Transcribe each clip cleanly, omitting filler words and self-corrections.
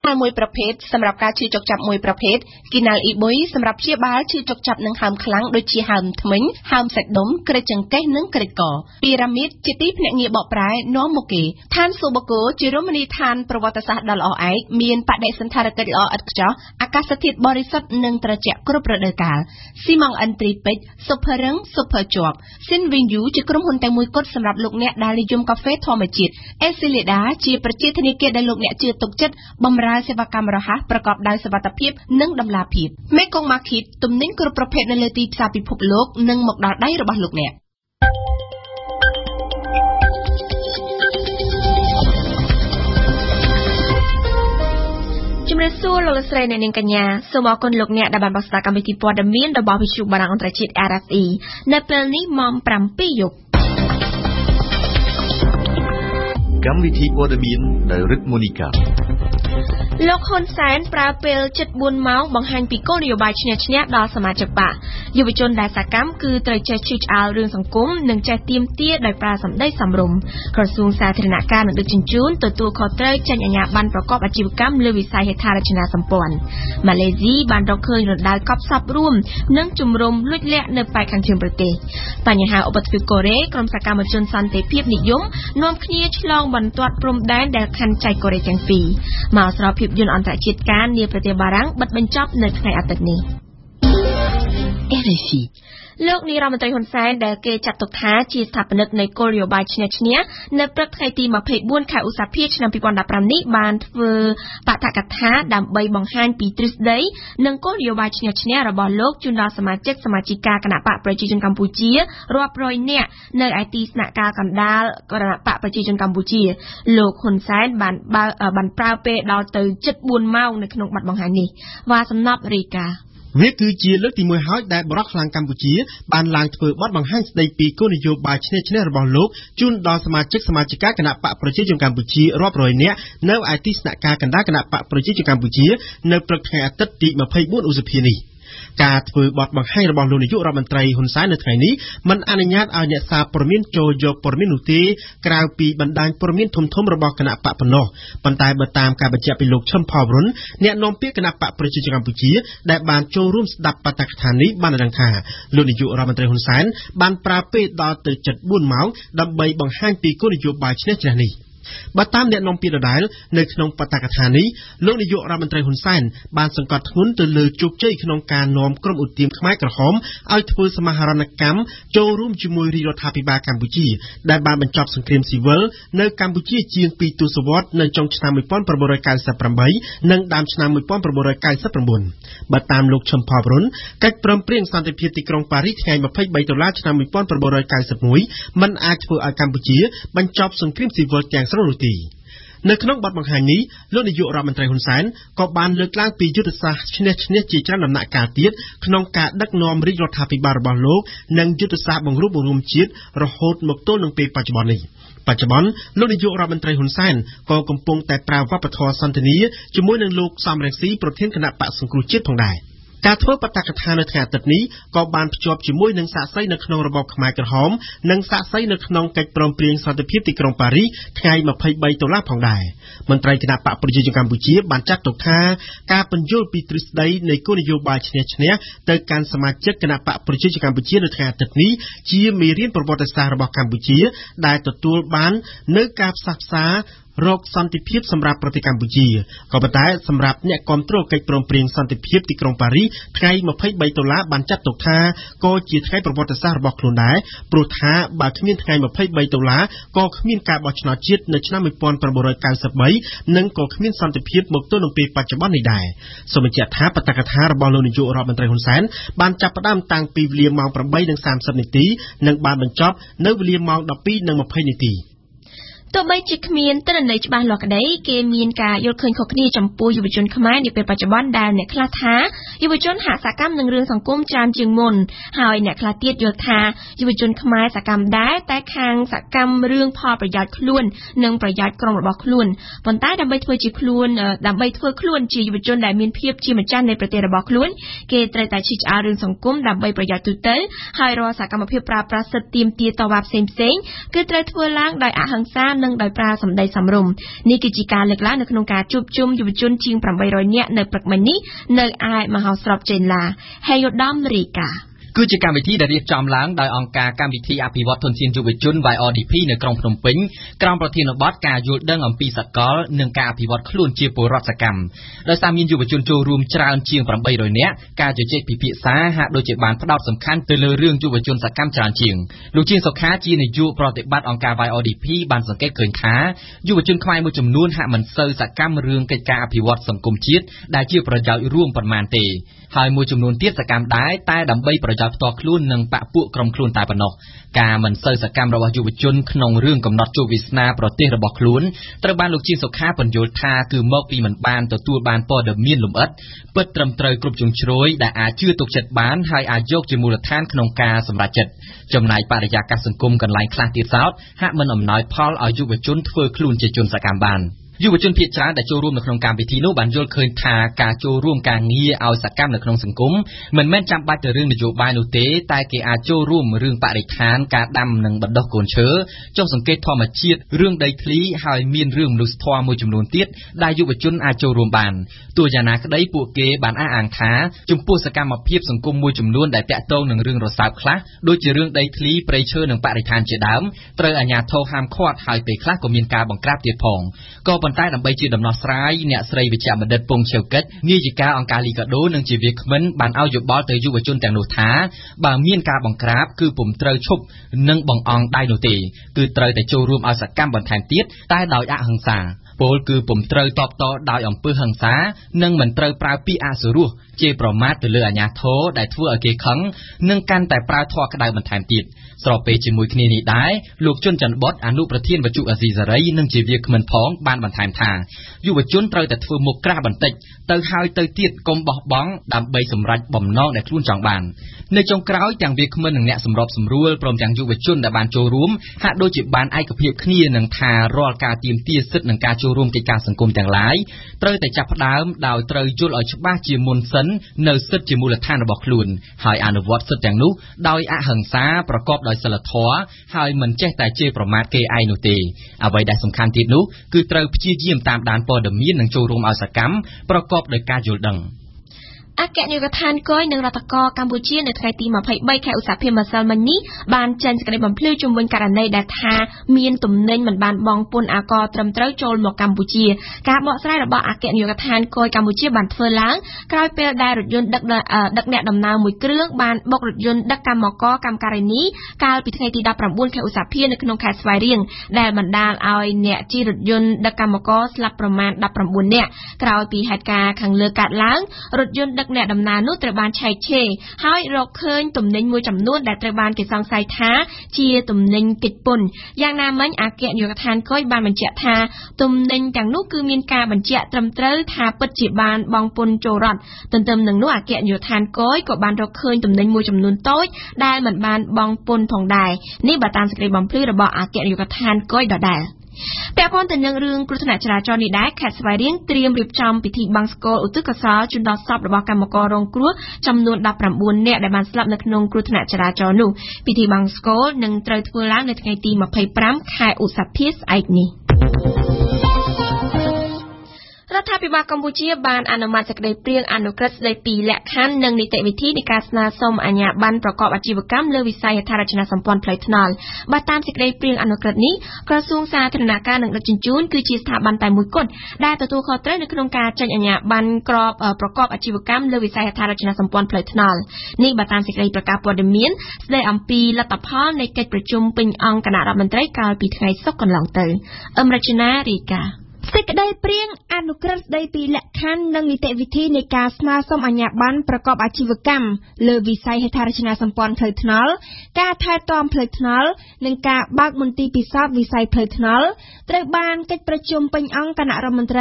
มวยประเภทสำหรับการชื่อจกจับมวยประเภทกินาลอีบุยสำหรับเชียบาลชื่อจกจับหนึ่งหามครั้งโดยชีหามทมิงหามเสกดมกระจังแก้นึ่งกระก่อปีรามิดจิติพเนเงียบอกปลายน้อมโมเกท่านสุบโกจิรุมณีทานประวัติศาสตร์ดอลอไอมีนปะเดสันธารกฤษอัดจ่ออากาศสถิตบริษัทหนึ่งตระเจาะกรุบระเดกาลซีมองอันตรีเป็ดสุภเริงสุภจวบสินวินยูจะกลุ่มหุ่นแต่มวยกดสำหรับลูกเนะดาลิยมกาแฟทอมจิตเอซิเลดาจีประเจธนิเกได้ลูกเนะจืดตกจัดบำราเสวกรรมรหัสประกอบได้สวัสดิภาพนึ่งดำลาผิดแม่กองมาคิดตุ่มนิ่งกรุบประเภทในเลตีสาปิภพโลกนึ่งหมกดาวได้ระบาดลูกเนะจุมเรซูโลลสเรนในกัญญาสมอคนลูกเนี่ยดับบันบัสตากรรมวิธีปอดมีนระบอบวิชุบารังอันตรจิตRFEในเปลนี้มอมปรำปียุกกรรมวิธีปอดมีนในรึกโมนิกาโลกคนแสนปราเปลจัดบุญเมาบังฮันปีโก้นโยบายชนะชนะดอสมาจักปะยุวชนได้สักกรรมคือตรใจชิจอาเรื่องสังคมหนึ่งใจเตรียมเตี้ยโดยปราสำได้สำรมกระทรวงสาธารณการหนึ่งจินจูนตัวคอเตอร์จันยาบันประกอบอาชีวกรรมเลือวิสัยเหตุการณ์ชนะสัมปวนมาเลเซียบันเราเคยหลุดได้กอบซับร่วมนั่งจุ่มรมลุยเละในไปขังเชียงประเทศปัญหาอุบัติเหตุโกเรกรมสกรรมชนสันติเพียบนิยมน้อมเคลียร์ฉลองบรรทัดพรมแดนแดนคันใจโกเรจังปีมาสระพิบยนอันตรจิตการเนียประเทศบารังบัดบรรจับในไงอัตนี้ RFE โลกนี้เรามันตรีคนแสนได้เกจัดตกท้าจีสถาปนิกในโกลโยบายชนะชนะในประเทศตีมาเพย์บ้วนขายอุตสาหกรรมชนะปีวันดับปรำนิบานเวอปะทะกัดท้าดำใบบองฮันปีทริสเดย์นังโกลโยบายชนะชนะระบอบโลกจุนดาสมาชิกสมาชิกาคณะปะประชาชนกัมพูชีรวบรอยเนี่ยในไอทีสนากากันดาคณะปะประชาชนกัมพูชีโลกคนแสนบันปราเปดาวตื่นจัดบุญเมาในขนมบัดบองฮันนี้ว่าสำนับริกาเวคือจีเลือกที่มวยหายได้บรักลางกัมพูชีบานลางเถื่อบัดบางห้างในปีก้นโยบายชนะระบอบโลกจุนดอสมาชิกคณะปะประชาชนกัมพูชีรอบรอยเนี้ยเนื้อไอติสนาการกันได้คณะปะประชาชนกัมพูชีเนื้อประเทศตัดติมาเพย์บุญอุสเพียนีการถือบทบังให้ระบอบโลกในยุครัฐมนตรีหุ่นซ้ายในไทยนี้มันอนุญาตเอาเนี่ยซาปรมินโจโยปรมินอุติกลางปีบรรดาปรมินทุ่มระบอบคณะปะปนบรรดาเบตามการบัญชีเป็นโลกชนพอรุนเนี่ยนอมเปียคณะปะประชาชนกัมพูชีได้บานโจร่วมสดับปะตักฐานนี้บานดังท่าโลกในยุครัฐมนตรีหุ่นซ้ายบานปราเปดอตื่นจัดบุญเมาดับใบบังให้ปีกุนโยบายชนะนี้บัดตามเด็กนมปีดาลในขนมปะตากฐานี้โลกนายกรัฐมนตรีหุ่นไส้บานสังกัดทุนตื่นเลยจุกเจ้ขนมการนอมกรมอุดเตรียมขมายกระหอมเอาถือสมาหารณกรรมโจร่วมจุมวยรีโรธาพิบากัมพูชีได้บานบรรจบสงครามซีเวลในกัมพูชีจีนปีตุสวัสดิ์ในจงชนะมวยป้อนประบรการสับประใบนังดามชนะมวยป้อนประบรการสับประบุนบัดตามโลกชมพอบรุนกัดปรมเปรี้ยงสันติเพียรติกรงปารีสไงมาเพ่ใบตุลาชนะมวยป้อนประบรการสับมวยมันอาจเพื่อกัมพูชีบรรจบสงครามซีเวลแจงสรุปตีในขนมบัตรบางแห่งนี้โลกนายกรัฐมนตรีหุ่นแสนก็บานเลือกล้างปียุทธศาสตร์ชนิดจีจันนำหนักการเตี้ยขนมการดักนอมริโรธาพิบาลบอลโลกนังยุทธศาสตร์บังรูปรวมจิตระหดหมกต้นหนึ่งปีปัจจุบันนี้ปัจจุบันโลกนายกรัฐมนตรีหุ่นแสนก็กำปงแต่ปราวัปทอสันตินีจมวยในโลกสามแรงสีประเทศคณะปะสังครุจิตทองได้การทวปตักฐานในแถบตัดนี้ก็บานประจบจิมวยนังสะไซในขนมระบบขมายกระหอมนังสะไซในขนมกัดปรมเปลี่ยนสันติภาพที่กรุงปารีสไงมาเพย์ใบตัวลาผ่องได้มนตรีคณะปะประชาชนกัมพูชีบานจัดตกท่าการบรรยุปีตริสไดในกุนโยบายชนะแต่การสมาชิกคณะปะประชาชนกัมพูชีในแถบตัดนี้จีมีเรียนประวัติศาสตร์ระบบกัมพูชีได้ตัวบานเนื้อการศึกษาโรคสันติภาพสำหรับประเทศกัมพูชีก็เป็นแต่สำหรับเนี่ยกองตรวจการปรมเปลี่ยนสันติภาพที่กรุงปารีสไงมาเพย์ใบตัวละบรรจัดตกท่าก็จีไงประวัติศาสตร์ระบบคลุนได้ปลุกท้าบาขมิ้นไงมาเพย์ใบตัวละก็ขมิ้นการบอชนาจิตในชนะมีปอนประบรการสมัยนั่งก็ขมิ้นสันติภาพหมกต้นลงปีปัจจุบันในได้สมัยจัดท้าปตักฐานระบบโลกนิยมรัฐมนตรีหุ่นแสนบานจับประดามต่างปีเวียมองประใบดัง30 นาทีนั่งบานบรรจบเนื้อเวียมองดับปีนั่งมาเพย์นาทีตัวใบจิกเมียนตั้งในฉบับหลอกได้เกมีนกายกคืนขคดีจำปูยุบจนขมายในเป็นปัจจุบันดาวเนี่ยคลาท้ายุบจนหาสากรรมหนึ่งเรื่องสังคมจานจึงมนหายเนี่ยคลาเตียดโยธายุบจนขมายสากรรมได้แต่คางสากรรมเรื่องพอประหยัดคล้วนหนึ่งประหยัดกรองระบบคล้วนบนใต้ดำใบทั่วจีคล้วนดำใบทั่วคล้วนจียุบจนได้มีเพียบจีมันจานในประเทศระบบคล้วนเกตแต่ชิจอาเรื่องสังคมดำใบประหยัดตุเตอหายรอสากรรมเพียบปราประสิทธิ์เตรียมตีต่อวับเซมคือแต่ทั่วล่างได้อาหังซาនិងដោយប្រើសម្ដីសមរម្យនេះគឺជាការលើកឡើងនៅក្នុងការជួបជុំយុវជនជាង800នាក់នៅព្រឹកមិញនេះនៅឯមហោស្រពចេនឡាហើយឧត្តមរាយការណ៍គឺជាកម្មវិធីដែលរៀបចំឡើងដោយអង្គការកម្មវិធីអភិវឌ្ឍធនធានយុវជន YRDP នៅក្រុងភ្នំពេញក្រោមប្រធានបទការយល់ដឹងអំពីសកលនិងការអភិវឌ្ឍខ្លួនជាពលរដ្ឋសកម្មដោយសារមានយុវជនចូលរួមច្រើនជាង800នាក់ការជជែកពិភាក្សាហាក់ដូចជាបានផ្ដោតសំខាន់ទៅលើរឿងយុវជនសកម្មច្រើនជាងលោកជាងសុខាជានាយកប្រតិបត្តិអង្គការ YRDP បានសង្កេតឃើញថាយុវជនខ្មែរមួយចំនួនហាក់មិនសូវសកម្មរឿងកិច្ចការអភិវឌ្ឍសង្គមជាតិដែលជាប្រយោជន៍រួមប៉ុន្មានទេហើយមួយចំនួនទៀតសកម្មដែរតែដើម្បីប្រយោជន៍ផ្ទាល់ខ្លួននិងបកពួកក្រុមខ្លួនតែប៉ុណ្ណោះការមិនសូវសកម្មរបស់យុវជនក្នុងរឿងកំណត់ជោគវាសនាប្រទេសរបស់ខ្លួនត្រូវបានលោកជាសុខាបញ្យល់ថាគឺមកពីមិនបានទទួលបានព័ត៌មានលម្អិតពិតត្រឹមត្រូវគ្រប់ជ្រុងជ្រោយដែលអាចជឿទុកចិត្តបានហើយអាចយកជាមូលដ្ឋានក្នុងការសម្រេចចិត្តចំណែកបរិយាកាសសង្គមកន្លែងខ្លះទៀតសោតហាក់មិនអំណោយផលឲ្យយុវជនធ្វើខ្លួនជាជនសកម្មបានយុវជនភាគច្រើនដែលចូលរួមនៅក្នុងកម្មវិធីនោះបានយល់ឃើញថាការចូលរួមការងារឲ្យសកម្មនៅក្នុងសង្គមមិនមែនចាំបាច់ទៅរឿងនយោបាយនោះទេតែគេអាចចូលរួមរឿងបរិស្ថានការដាំនិងបណ្ដុះកូនឈើចុះសង្កេតធម្មជាតិរឿងដីធ្លីហើយមានរឿងមនុស្សធម៌មួយចំនួនទៀតដែលយុវជនអាចចូលរួមបានទោះយ៉ាងណាក្តីពួកគេបានអះអាងថាចំពោះសកម្មភាពសង្គមមួយចំនួនដែលតាក់ទងនឹងរឿងរសើបខ្លះដូចជារឿងដីធ្លីព្រៃឈើនិងបរិស្ថានជាដើមត្រូវអាជ្ញាធរហាមឃាត់ហើយពេលខ្លះក៏មានការបង្ក្រាបទៀតផងក៏ប៉ុន្តែដើម្បីជាដំណោះស្រាយអ្នកស្រីវិជ្ជបណ្ឌិតពងឆេវកិច្ចនាយិកាអង្គការលីកាដូនិងជាវាគ្មិនបានឲ្យយោបល់ទៅយុវជនទាំងនោះថាបើមានការបង្ក្រាបគឺពុំត្រូវឈប់និងបង្អង់ដៃនោះទេគឺត្រូវតែចូលរួមឲ្យសកម្មបន្ថែមទៀតតែដោយអហិង្សាពលគឺពុំត្រូវតបតដោយអំពើហិង្សានិងមិនត្រូវប្រើពាក្យអសុរោះជេរប្រមាថទៅលើអាជ្ញាធរដែលធ្វើឲ្យគេខឹងនិងកាន់តែប្រើធម៌ក្តៅបន្ថែមទៀតស្របពេលជាមួយគ្នានេះដែរលោកជុនច័ន្ទបុតអនុប្រធានវិទ្យុអាស៊ីសេរីនិងជាវាគ្មិនផងបានបន្ថែមថាយុវជនត្រូវតែធ្វើមុខក្រាស់បន្តិចទៅហើយទៅទៀតកុំបោះបង់ដើម្បីសម្រេចបំណងដែលខ្លួនចង់បាននៅចុងក្រោយទាំងវាគ្មិននិងអ្នកសម្របសម្រួលព្រមទាំងយុវជនដែលបានចូលរួមហាក់ដូចជាបានឯកភាពគ្នានឹងថារាល់ការទាមទារសិទ្ធិនិងការចូលរួមកិច្ចការសង្គមទាំងឡាយត្រូវតែចាប់ផ្ដើមដោយត្រូវយល់ឲ្យច្បាស់ជាមុនសិននៅសិទ្ធិជាមូលដ្ឋានរបស់ខ្លួនហើយអនុវត្តសិទ្ធិទាំងនោះដោយអហិង្សាប្រកបដោយសីលធម៌ហើយមិនចេះតែជេរប្រមាថគេឯងនោះទេអ្វីដែលសំខាន់ទៀតនោះគឺត្រូវព្យាយាមតាមដានព័ត៌មាននិងចូលរួមឲ្យសកម្មប្រកបដោយការយល់ដឹងអគ្គនាយកដ្ឋានគយនិងរដ្ឋកោកម្ពុជានៅថ្ងៃទី23ខែឧសភាម្សិលមិញនេះបានចេញសេចក្តីបំភ្លឺជំវិញករណីដែលថាមានទំនិញមិនបានបង់ពន្ធអាករត្រឹមត្រូវចូលមកកម្ពុជាការបកស្រាយរបស់អគ្គនាយកដ្ឋានគយកម្ពុជាបានធ្វើឡើងក្រោយពេលដែលរថយន្តដឹកអ្នកដំណើរមួយគ្រឿងបានបុករថយន្តដឹកកម្មករកម្មការិនីកាលពីថ្ងៃទី19ខែឧសភានៅក្នុងខេត្តស្វាយរៀងដែលបណ្ដាលឲ្យអ្នកជិះរថយន្តដឹកកម្មករស្លាប់ប្រមាណ19នាក់ក្រោយពីហេតុការណ៍ខាងលើកើតឡើងរថយន្តដឹកអ្នកដំណើរនោះត្រូវបានឆែកឆេរហើយរកឃើញទំនិញមួយចំនួនដែលត្រូវបានគេសង្ស័យថាជាទំនិញកិច្ចពន្ធយ៉ាងណាមិញអគ្គនាយកដ្ឋានគយបានបញ្ជាក់ថាទំនិញទាំងនោះគឺមានការបញ្ជាក់ត្រឹមត្រូវថាពិតជាបានបង់ពន្ធចូលរដ្ឋទន្ទឹមនឹងនោះអគ្គនាយកដ្ឋានគយក៏បានរកឃើញទំនិញមួយចំនួនតូចដែលមិនបានបង់ពន្ធផងដែរនេះបើតាមសេចក្តីបំភ្លឺរបស់អគ្គនាយកដ្ឋានគយដដែលពាក់ព័ន្ធទៅនឹងរឿងគ្រោះថ្នាក់ចរាចរណ៍នេះដែរខេត្តស្វាយរៀងត្រៀមរៀបចំពិធីបង្សុកូលឧទ្ទិសកុសលជូនដល់សពរបស់កម្មកររងគ្រោះចំនួន19នាក់ដែលបានស្លាប់នៅក្នុងគ្រោះថ្នាក់ចរាចរណ៍នោះពិធីបង្សុកូលនឹងត្រូវធ្វើឡើងនៅថ្ងៃទី25ខែឧសភាស្អែកនេះរដ្ឋាភិបាលកម្ពុជាបានអនុម័តសេចក្តីព្រាងអនុក្រឹត្យស្តីពីលក្ខខណ្ឌនិងនីតិវិធីនៃការស្នើសុំអាជ្ញាប័ណ្ណប្រកបអាជីវកម្មលើវិស័យហេដ្ឋារចនាសម្ព័ន្ធផ្លូវថ្នល់បើតាមសេចក្តីព្រាងអនុក្រឹត្យនេះក្រសួងសាធារណការនិងដឹកជញ្ជូនគឺជាស្ថាប័នតែមួយគត់ដែលទទួលខុសត្រូវនៅក្នុងការចេញអាជ្ញាប័ណ្ណប្រកបអាជីវកម្មលើវិស័យហេដ្ឋារចនាសម្ព័ន្ធផ្លូវថ្នល់នេះបើតាមសេចក្តីប្រកាសព័ត៌មានស្តីអំពីលទ្ធផលនៃកិច្ចប្រជុំពេញអង្គគណៈរដ្ឋមន្ត្រីកាលពីថ្ងៃសុក្រកន្លងទៅអមរជនារាយការណ៍សេចក្តីព្រាងអនុក្រឹត្យស្តីពីលក្ខខណ្ឌនិងនីតិវិធីនៃការស្នើសុំអាជ្ញាប័ណ្ណប្រកបអាជីវកម្មលើវិស័យហេដ្ឋារចនាសម្ព័ន្ធផ្លូវថ្នល់ការថែទាំផ្លូវថ្នល់និងការបើកមន្ទីរពិសោធន៍វិស័យផ្លូវថ្នល់ត្រូវបានកិច្ចប្រជុំពេញអង្គគណៈរដ្ឋមន្ត្រី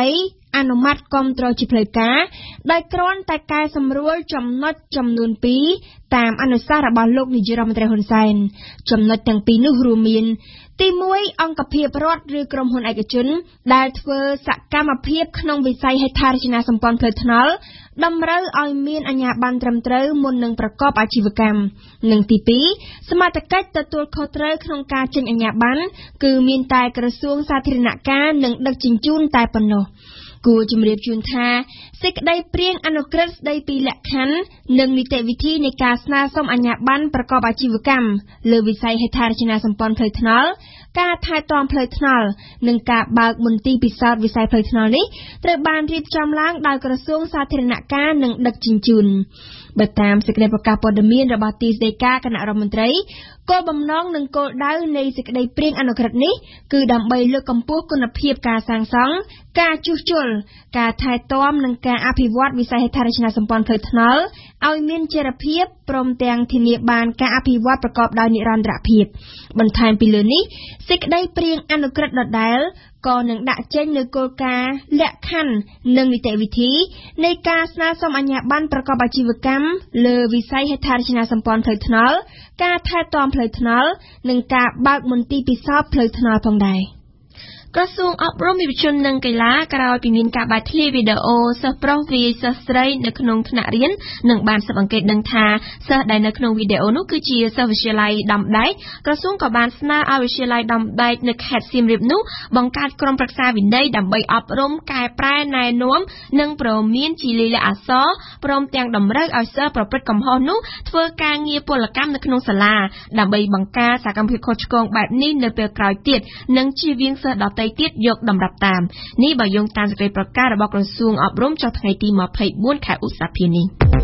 អនុម័តគាំទ្រជាផ្លូវការដោយគ្រាន់តែកែសម្រួលចំណុចចំនួន2តាមអនុសាសន៍របស់លោកនាយរដ្ឋមន្ត្រីហ៊ុនសែនចំណុចទាំងពីរនោះរួមមានទី1អង្គភាពរដ្ឋឬក្រុមហ៊ុនឯកជនដែលធ្វើសកម្មភាពក្នុងវិស័យហេដ្ឋារចនាសម្ព័ន្ធផ្លូវថ្នល់តម្រូវឲ្យមានអាជ្ញាប័ណ្ណត្រឹមត្រូវមុននឹងប្រកបអាជីវកម្មនិងទី2សមត្ថកិច្ចទទួលខុសត្រូវក្នុងការចេញអាជ្ញាប័ណ្ណគឺមានតែក្រសួងសាធារណការនិងដឹកជញ្ជូនតែប៉ុណ្ណោះគួរជំរាបជូនថាសេចក្តីព្រាងអនុក្រឹត្យស្តីពីលក្ខខណ្ឌនិងនីតិវិធីនៃការស្នើសុំអាជ្ញាប័ណ្ណប្រកបអាជីវកម្មលើវិស័យហេដ្ឋារចនាសម្ព័ន្ធផ្លូវថ្នល់ការថែទាំផ្លូវថ្នល់និងការបើកមន្ទីរពិសោធន៍វិស័យផ្លូវថ្នល់នេះត្រូវបានរៀបចំឡើងដោយក្រសួងសាធារណការនិងដឹកជញ្ជូនបើតាមសេចក្តីប្រកាសព័ត៌មានរបស់ទីស្តីការគណៈរដ្ឋមន្ត្រីគោលបំណងនិងគោលដៅនៃសេចក្តីព្រាងអនុក្រឹត្យនេះគឺដើម្បីលើកកម្ពស់គុណភាពការសាងសង់ការជួសជុលការថែទាំនិងការអភិវឌ្ឍវិស័យហេដ្ឋារចនាសម្ព័ន្ធផ្លូវថ្នល់ឲ្យមានចីរភាពព្រមទាំងធានាបានការអភិវឌ្ឍប្រកបដោយនិរន្តរភាពបន្ថែមពីលើនេះសេចក្តីព្រាងអនុក្រឹត្យដដែលក៏នឹងដាក់ចេញនូវគោលការណ៍លក្ខខណ្ឌនិងនីតិវិធីនៃការស្នើសុំអាជ្ញាប័ណ្ណប្រកបអាជីវកម្មលើវិស័យហេដ្ឋារចនាសម្ព័ន្ធផ្លូវថ្នល់ការថែទាំផ្លូវថ្នល់និងការបើកមន្ទីរពិសោធន៍ផ្លូវថ្នល់ផងដែរក្រសួងអប់រំវិទ្យាជននិងកីឡាក្រោយពីមានការបាត់ធ្លាយវីដេអូសិស្សប្រុសវាយសិស្សស្រីនៅក្នុងថ្នាក់រៀននិងបានស៊ើបអង្កេតដឹងថាសិស្សដែលនៅក្នុងវីដេអូនោះគឺជាសិស្សវិទ្យាល័យដំដែកក្រសួងក៏បានស្នើឲ្យវិទ្យាល័យដំដែកនៅខេត្តសៀមរាបនោះបង្កើតក្រុមប្រឹក្សាវិន័យដើម្បីអប់រំកែប្រែណែនាំនិងព្រមានជាលិលាអក្សរព្រមទាំងតម្រូវឲ្យសិស្សប្រព្រឹត្តកំហុសនោះធ្វើការងារពលកម្មនៅក្នុងសាលាដើម្បីបង្ការសកម្មភាពខុសឆ្គងបែបនេះនៅពេលក្រោយទៀតនិងជៀសវាងសិស្សដទៃទៀតយកតម្រាប់តាមនេះបើយោងតាមសេចក្តីប្រកាសរបស់ក្រសួងអប់រំចុះថ្ងៃទី24ខែឧសភានេះ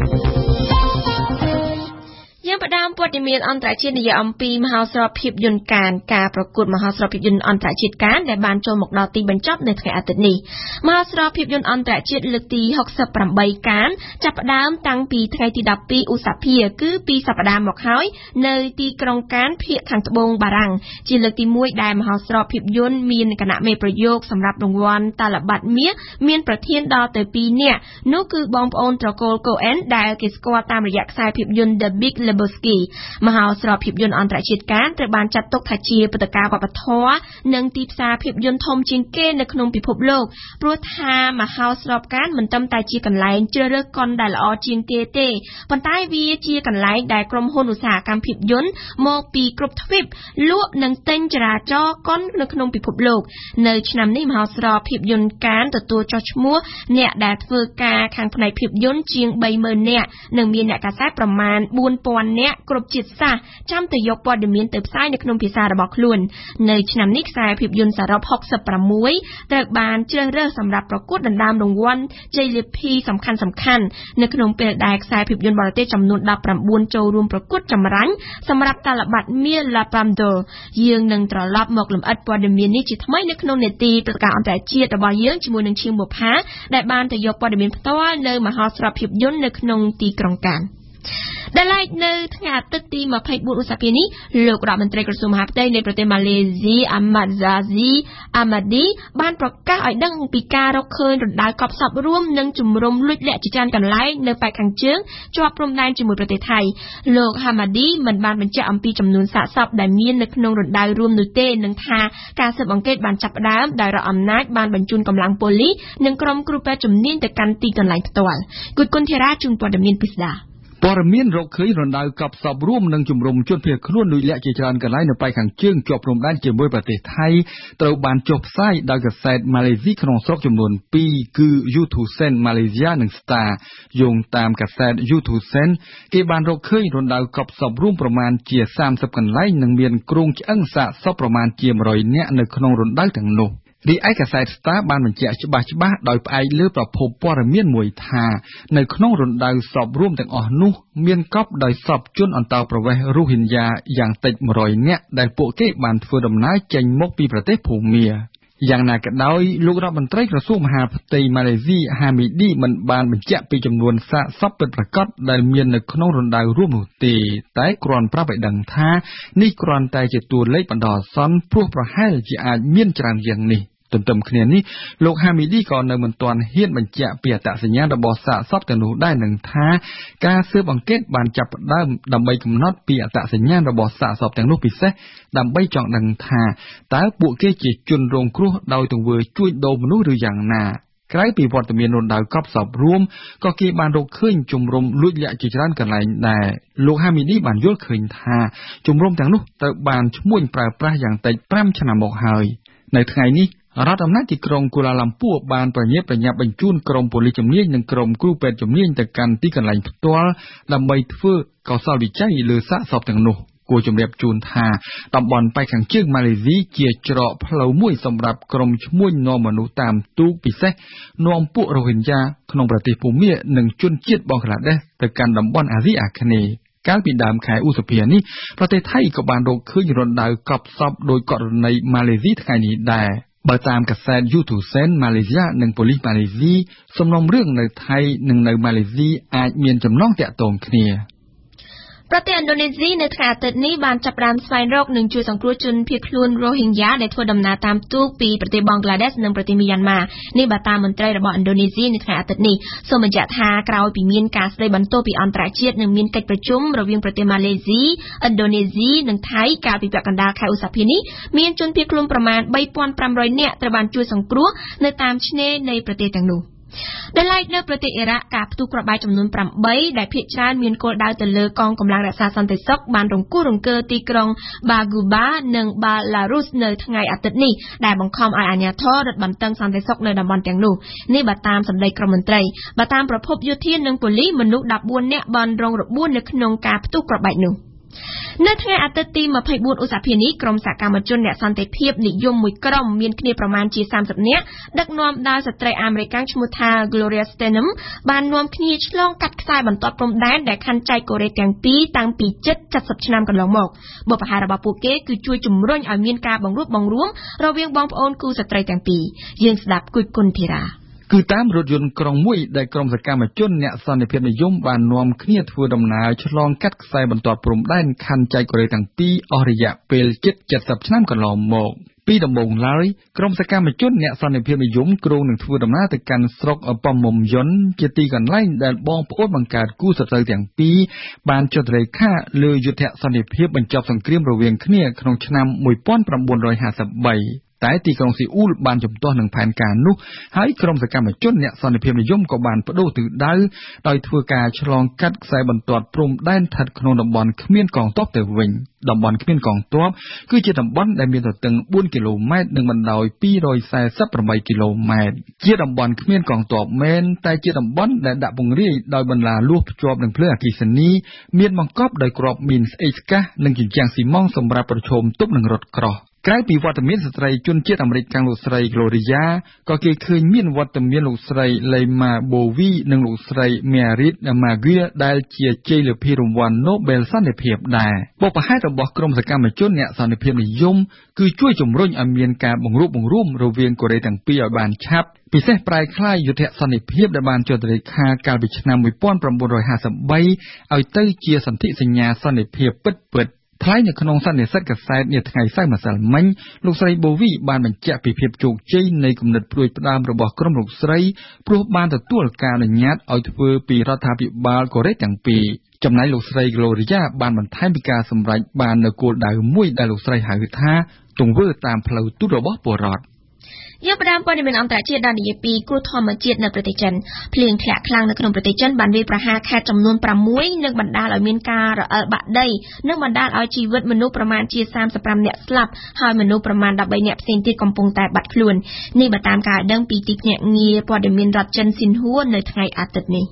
យើងផ្ដើមព័ត៌មានអន្តរជាតិនិយាយអំពីមហោស្រពភាពយន្តការប្រកួតមហោស្រពភាពយន្តអន្តរជាតិដែលបានចូលមកដល់ទីបញ្ចប់នៅថ្ងៃអាទិត្យនេះមហោស្រពភាពយន្តអន្តរជាតិលើកទី68ចាប់ផ្ដើមតាំងពីថ្ងៃទី12ឧសភាគឺពីសប្តាហ៍មកហើយនៅទីក្រុងកានភាគខាងត្បូងបារាំងជាលើកទី1ដែលមហោស្រពភាពយន្តមានគណៈមេប្រយោគសម្រាប់រង្វាន់តាលប័តមាសមានប្រធានដល់ទៅ2នាក់នោះគឺបងប្អូនត្រកូល Cohen ដែលគេស្គាល់តាមរយៈខ្សែភាពយន្ត The Big Lebowski មហោស្រពភាពយន្តអន្តរជាតិត្រូវបានចាត់ទុកថាជាព្រឹត្តិការណ៍វប្បធម៌និងទីផ្សារភាពយន្តធំជាងគេនៅក្នុងពិភពលោកព្រោះថាមហោស្រពមិនត្រឹមតែជាកន្លែងជ្រើសរើសកុនដែលល្អជាងគេទេប៉ុន្តែវាជាកន្លែងដែលក្រុមហ៊ុនឧស្សាហកម្មភាពយន្តមកពីគ្រប់ទ្វីបលក់និងទិញចរាចរណ៍កុននៅក្នុងពិភពលោកនៅឆ្នាំនេះមហោស្រពភាពយន្តទទួលចុះឈ្មោះអ្នកដែលធ្វើការខាងផ្នែកភាពយន្តជាង 30,000 នាក់និងមានអ្នកកាសែតប្រមាណ 4,000 នាក់គ្រប់ជាតិសាសន៍ចាំទៅយកព័ត៌មានទៅផ្សាយនៅក្នុងភាសារបស់ខ្លួននៅឆ្នាំនេះខ្សែភាពយន្តសរុប66ត្រូវបានជ្រើសរើសសម្រាប់ប្រកួតដណ្ដើមរង្វាន់ជ័យលាភីសំខាន់ៗនៅក្នុងពេលដែលខ្សែភាពយន្តបរទេសចំនួន19ចូលរួមប្រកួតចម្រាញ់សម្រាប់តាលប័តមាស La Palme d'Or យើងនឹងត្រឡប់មកលម្អិតព័ត៌មាននេះជាថ្មីនៅក្នុងនេតិព្រឹត្តិការណ៍អន្តរជាតិរបស់យើងជាមួយនឹងឈៀងបុប្ផាដែលបានទៅយកព័ត៌មានផ្ទាល់នៅមហោស្រពភាពយន្តនៅក្នុងទីក្រុងកានដែលឡែកនៅថ្ងៃអាទិត្យទី24ឧសភានេះលោករដ្ឋមន្ត្រីក្រសួងមហាផ្ទៃនៃប្រទេសម៉ាឡេស៊ីអាម៉ាត់ហ្សាស៊ីអាម៉ាឌីបានប្រកាសឲ្យដឹងពីការរកឃើញរណ្ដៅកប់សពរួមនិងជំរំលួចលាក់ជាច្រើនកន្លែងនៅប៉ែកខាងជើងជាប់ព្រំដែនជាមួយប្រទេសថៃលោកហាម៉ាឌីមិនបានបញ្ជាក់អំពីចំនួនសាកសពដែលមាននៅក្នុងរណ្ដៅរួមនោះទេនឹងថាការស៊ើបអង្កេតបានចាប់ផ្ដើមដោយរដ្ឋអំណាចបានបញ្ជូនកម្លាំងប៉ូលីសនិងក្រុមគ្រូពេទ្យជំនាញទៅកាន់ទីកន្លែងផ្ទាល់គូតគុនធីរ៉ាជូនព័ត៌មានពិស្ដាព័ត៌មានរកឃើញរណ្ដៅកប់សពរួមនិងជំរំជនភៀសខ្លួនលួចលាក់ជាច្រើនកន្លែងនៅប៉ែកខាងជើងជាប់ព្រំដែនជាមួយប្រទេសថៃត្រូវបានចុះផ្សាយដោយកាសែតម៉ាឡេស៊ីក្នុងស្រុកចំនួន2គឺ Youtusen Malaysia និង Star យោងតាមកាសែត Youtusen គេបានរកឃើញរណ្ដៅកប់សពរួមប្រមាណជា30កន្លែងនិងមានគ្រោងឆ្អឹងសាកសពប្រមាណជា100នាក់នៅក្នុងរណ្ដៅទាំងនោះរីឯកាសែត Star បានបញ្ជាក់ច្បាស់ដោយផ្អែកលើប្រភពព័ត៌មានមួយថានៅក្នុងរណ្ដៅសពរួមទាំងអស់នោះមានកប់ដោយសពជនអន្តោប្រវេសន៍រូហិញយ៉ាយ៉ាងតិច100នាក់ដែលពួកគេបានធ្វើដំណើរចេញមកពីប្រទេសភូមាយ៉ាងណាក៏ដោយលោករដ្ឋមន្ត្រីក្រសួងមហាផ្ទៃម៉ាឡេស៊ីហាមីឌីមិនបានបញ្ជាក់ពីចំនួនសាកសពពិតប្រាកដដែលមាននៅក្នុងរណ្ដៅរួមនោះទេតែគ្រាន់ប្រាប់ឲ្យដឹងថានេះគ្រាន់តែជាតួលេខបណ្ដោះអាសន្នព្រោះប្រហែលជាអាចមានច្រើនជាងនេះទន្ទឹមគ្នានេះលោកហាមីឌីក៏នៅមិនទាន់ហ៊ានបញ្ជាក់ពីអត្តសញ្ញាណរបស់សាកសពទាំងនោះដែរនឹងថាការស៊ើបអង្កេតបានចាប់ផ្ដើមដើម្បីកំណត់ពីអត្តសញ្ញាណរបស់សាកសពទាំងនោះពិសេសដើម្បីចង់ដឹងថាតើពួកគេជាជនរងគ្រោះដោយទង្វើជួញដូរមនុស្សឬយ៉ាងណាក្រៅពីវត្តមានរណ្ដៅកប់សពរួមក៏គេបានរកឃើញជំរំលួចលាក់ជាច្រើនកន្លែងដែរលោកហាមីឌីបានយល់ឃើញថាជំរំទាំងនោះត្រូវបានឈ្មួញប្រើប្រាស់យ៉ាងតិច5ឆ្នាំមកហើយនៅថ្ងៃនេះរដ្ឋអំណាចទីក្រុងគូឡាឡាំពួរបានប្រញាប់បញ្ជូនក្រុមប៉ូលីសជំនាញនិងក្រុមគ្រូពេទ្យជំនាញទៅកាន់ទីកន្លែងផ្ទាល់ដើម្បីធ្វើកោសល្យវិច័យលើសាកសពទាំងនោះគួរជំរាបជូនថាតំបន់ប៉ែកខាងជើងម៉ាឡេស៊ីជាច្រកផ្លូវមួយសម្រាប់ក្រុមឈ្មួញនាំមនុស្សតាមទូកពិសេសនាំពួករ៉ូហិញយ៉ាក្នុងប្រទេសភូមានិងជនជាតិបង់ក្លាដេសទៅកាន់តំបន់អាស៊ីអាគ្នេយ៍កាលពីដើមខែឧសភានេះប្រទេសថៃក៏បានរកឃើញរណ្ដៅកប់សពដោយករណីម៉ាឡេស៊ីថ្ងៃនេះដែរបើតាមកាសែត YouTube Sen ម៉ាឡេស៊ីនិងប៉ូលីសម៉ាឡេស៊ីសំណុំរឿងនៅថៃនិងនៅម៉ាឡេស៊ីអាចមានចំណងទាក់ទងគ្នាប្រទេសឥណ្ឌូនេស៊ីនៅថ្ងៃអាទិត្យនេះបានចាប់ផ្ដើមស្វែងរកនិងជួយសង្គ្រោះជនភៀសខ្លួនរ៉ូហិញយ៉ាដែលធ្វើដំណើរតាមទូកពីប្រទេសបង់ក្លាដេសនិងប្រទេសមីយ៉ាន់ម៉ានេះបើតាមមន្ត្រីរបស់ឥណ្ឌូនេស៊ីនៅថ្ងៃអាទិត្យនេះសូមបញ្ជាក់ថាក្រោយពីមានការស្ដីបន្ទោសពីអន្តរជាតិនិងមានកិច្ចប្រជុំរវាងប្រទេសម៉ាឡេស៊ីឥណ្ឌូនេស៊ីនិងថៃកាលពីពាក់កណ្ដាលខែឧសភានេះមានជនភៀសខ្លួនប្រមាណ 3,500 នាក់ត្រូវបានជួយសង្គ្រោះនៅតាមឆ្នេរនៃប្រទេសទាំងនោះដែលឡែកនៅប្រទេសអ៊ីរ៉ាក់ការផ្ទុះគ្រាប់បែកចំនួន8ដែលភាគច្រើនមានគោលដៅទៅលើកងកម្លាំងរក្សាសន្តិសុខបានរង្គោះរង្គើទីក្រុងបាហ្គូបានិងបាឡារុសនៅថ្ងៃអាទិត្យនេះដែលបង្ខំឲ្យអាជ្ញាធររឹតបន្តឹងសន្តិសុខនៅតំបន់ទាំងនោះនេះបើតាមសម្ដីក្រុមមន្ត្រីបើតាមប្រភពយោធានិងប៉ូលីសមនុស្ស14នាក់បានរងរបួសនៅក្នុងការផ្ទុះគ្រាប់បែកនោះនៅថ្ងៃអាទិត្យទី24ឧសភានេះក្រុមសកម្មជនអ្នកសន្តិភាពនិយមមួយក្រុមមានគ្នាប្រមាណជា30នាក់ដឹកនាំដោយស្ត្រីអាមេរិកឈ្មោះថា Gloria Steinem បាននាំគ្នាឆ្លងកាត់ខ្សែបន្ទាត់ព្រំដែនដែលខ័ណ្ឌចែកកូរ៉េទាំងពីរតាំងពី70ឆ្នាំកន្លងមកបុព្វហេតុរបស់ពួកគេគឺជួយជំរុញឲ្យមានការបង្រួបបង្រួមរវាងបងប្អូនគូស្ត្រីទាំងពីរយើងស្ដាប់គូចគុណធីរ៉ាគឺតាមរថយន្តក្រុងមួយដែលក្រុមសកម្មជនអ្នកសន្តិភាពនិយមបាននាំគ្នាធ្វើដំណើរឆ្លងកាត់ខ្សែបន្ទាត់ព្រំដែនខ័ណ្ឌចែកកូរ៉េទាំងពីរអស់រយៈពេលជិត70ឆ្នាំកន្លងមកពីដំបូងឡើយក្រុមសកម្មជនអ្នកសន្តិភាពនិយមគ្រោងនឹងធ្វើដំណើរទៅកាន់ស្រុកប៉មុំយុនជាទីកន្លែងដែលបងប្អូនបង្កើតគូសត្រូវទាំងពីរបានចុះរេខាលើយុទ្ធសន្តិភាពបញ្ចប់សង្គ្រាមរវាងគ្នាក្នុងឆ្នាំ1953តែទីក្រុងស៊ីអ៊ូលបានជំទាស់នឹងផែនការនោះហើយក្រុមសកម្មជនអ្នកសន្តិភាពនិយមក៏បានបដូរទិសដៅដោយធ្វើការឆ្លងកាត់ខ្សែបន្ទាត់ព្រំដែនស្ថិតក្នុងតំបន់គ្មានកងទ័ពទៅវិញតំបន់គ្មានកងទ័ពគឺជាតំបន់ដែលមានទទឹង4គីឡូម៉ែត្រនិងបណ្ដោយ248គីឡូម៉ែត្រជាតំបន់គ្មានកងទ័ពមែនតែជាតំបន់ដែលដាក់ពង្រាយដោយបន្លាលួសភ្ជាប់នឹងភ្លើងអគ្គិសនីមានបង្កប់ដោយគ្រាប់មីនស្អេកស្កះនិងជញ្ជាំងស៊ីម៉ង់សម្រាប់ប្រឈមទប់នឹងរថក្រោះក្រៅពីវត្តមានស្ត្រីជនជាតិអាមេរិកកាំងលោកស្រី Gloria ក៏គេឃើញមានវត្តមានលោកស្រី Leima Bowie និងលោកស្រី Merit Maguire ដែលជាជ័យលាភីរង្វាន់ Nobel សន្តិភាពដែរបុព្វហេតុរបស់ក្រុមសកម្មជនអ្នកសន្តិភាពនិយមគឺជួយជំរុញឲ្យមានការបង្រួបបង្រួមរវាងកូរ៉េទាំងពីរឲ្យបានឆាប់ពិសេសប្រែក្លាយយុទ្ធសន្តិភាពដែលបានចុះហត្ថលេខាកាលពីឆ្នាំ1953ឲ្យទៅជាសន្ធិសញ្ញាសន្តិភាពពិតៗថ្លែងនៅក្នុងសន្និសីទកាសែតនាថ្ងៃសៅរ៍ម្សិលមិញលោកស្រី Bowie បានបញ្ជាក់ពីភាពជោគជ័យនៃគំនិតព្រួយផ្ដើមរបស់ក្រុមលោកស្រីព្រោះបានទទួលការអនុញ្ញាតឲ្យធ្វើពីរដ្ឋាភិបាលកូរ៉េទាំងពីរចំណែកលោកស្រី Gloria បានបន្ថែមពីការសម្រេចបាននៅគោលដៅមួយដែលលោកស្រីហៅថាទង្វើតាមផ្លូវទូតរបស់ពលរដ្ឋយើងផ្ដើមព័ត៌មានអន្តរជាតិដល់និយាយពីគ្រោះធម្មជាតិនៅប្រទេសចិនភ្លៀងធ្លាក់ខ្លាំងនៅក្នុងប្រទេសចិនបានវាយប្រហារខេត្តចំនួន6និងបណ្ដាលឲ្យមានការរអិលបាក់ដីនិងបណ្ដាលឲ្យជីវិតមនុស្សប្រមាណជា35នាក់ស្លាប់ហើយមនុស្សប្រមាណ13នាក់ផ្សេងទៀតកំពុងតែបាត់ខ្លួននេះបើតាមការដឹងពីទីភ្នាក់ងារព័ត៌មានរដ្ឋចិនស៊ីនហួរនៅថ្ងៃអាទិត្យនេះ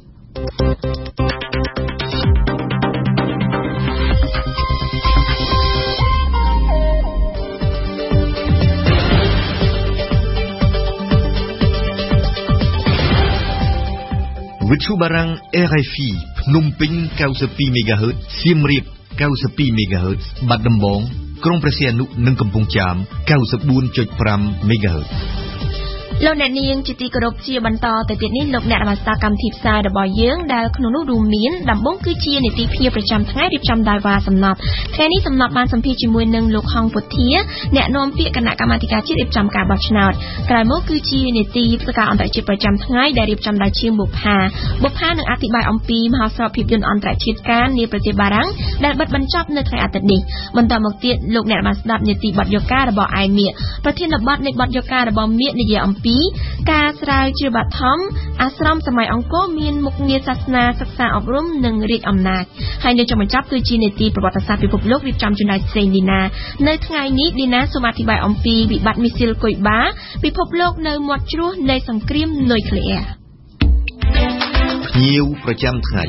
វិទ្យុបារាំង RFI ភ្នំពេញ 92 MHz សៀមរាប 92 MHz បាត់ដំបងក្រុងព្រះសីហនុនិងកំពង់ចាម 94.5 MHz លោកអ្នកនាងជាទីគោរពជាបន្តទៅទៀតនេះលោកអ្នកបានស្ដាប់កម្មវិធីផ្សាយរបស់យើងដែលក្នុងនោះរួមមានដំបូងគឺជានីតិភាពប្រចាំថ្ងៃរៀបចំដោយវ៉ាសំណប់ថ្ងៃនេះសំណប់បានសម្ភាសជាមួយនឹងលោកហងពុធាអ្នកនាំពាក្យគណៈកម្មាធិការជាតិរៀបចំការបោះឆ្នោតក្រោយមកគឺជានីតិផ្សាយអន្តរជាតិប្រចាំថ្ងៃដែលរៀបចំដោយជាងបុប្ផានឹងអធិប្បាយអំពីមហោស្រពភាពយន្តអន្តរជាតិការនាប្រទេសបារាំងដែលបិទបញ្ចប់នៅថ្ងៃអាទិត្យនេះបន្តមកទៀតលោកអ្នកបានស្ដាប់នីតិបទយការបស់ឯមៀកប្រធានបទនៃបទយការបស់មៀកនិយាយអំពីការស្រាវជ្រាវបឋមអាស្រមសម័យអង្គរមានមុខងារសាសនាសិក្សាអប់រំនិងរាជអំណាចហើយនៅចុងបញ្ចប់គឺជានីតិប្រវត្តិសាស្ត្រពិភពលោករៀបចំជូនដោយសេងឌីណានៅថ្ងៃនេះឌីណាសូមអធិប្បាយអំពីវិបត្តិមីស៊ីលគុយបាពិភពលោកនៅមាត់ជ្រោះនៃសង្គ្រាមនុយក្លេអ៊ែរភ្ញៀវប្រចាំថ្ងៃ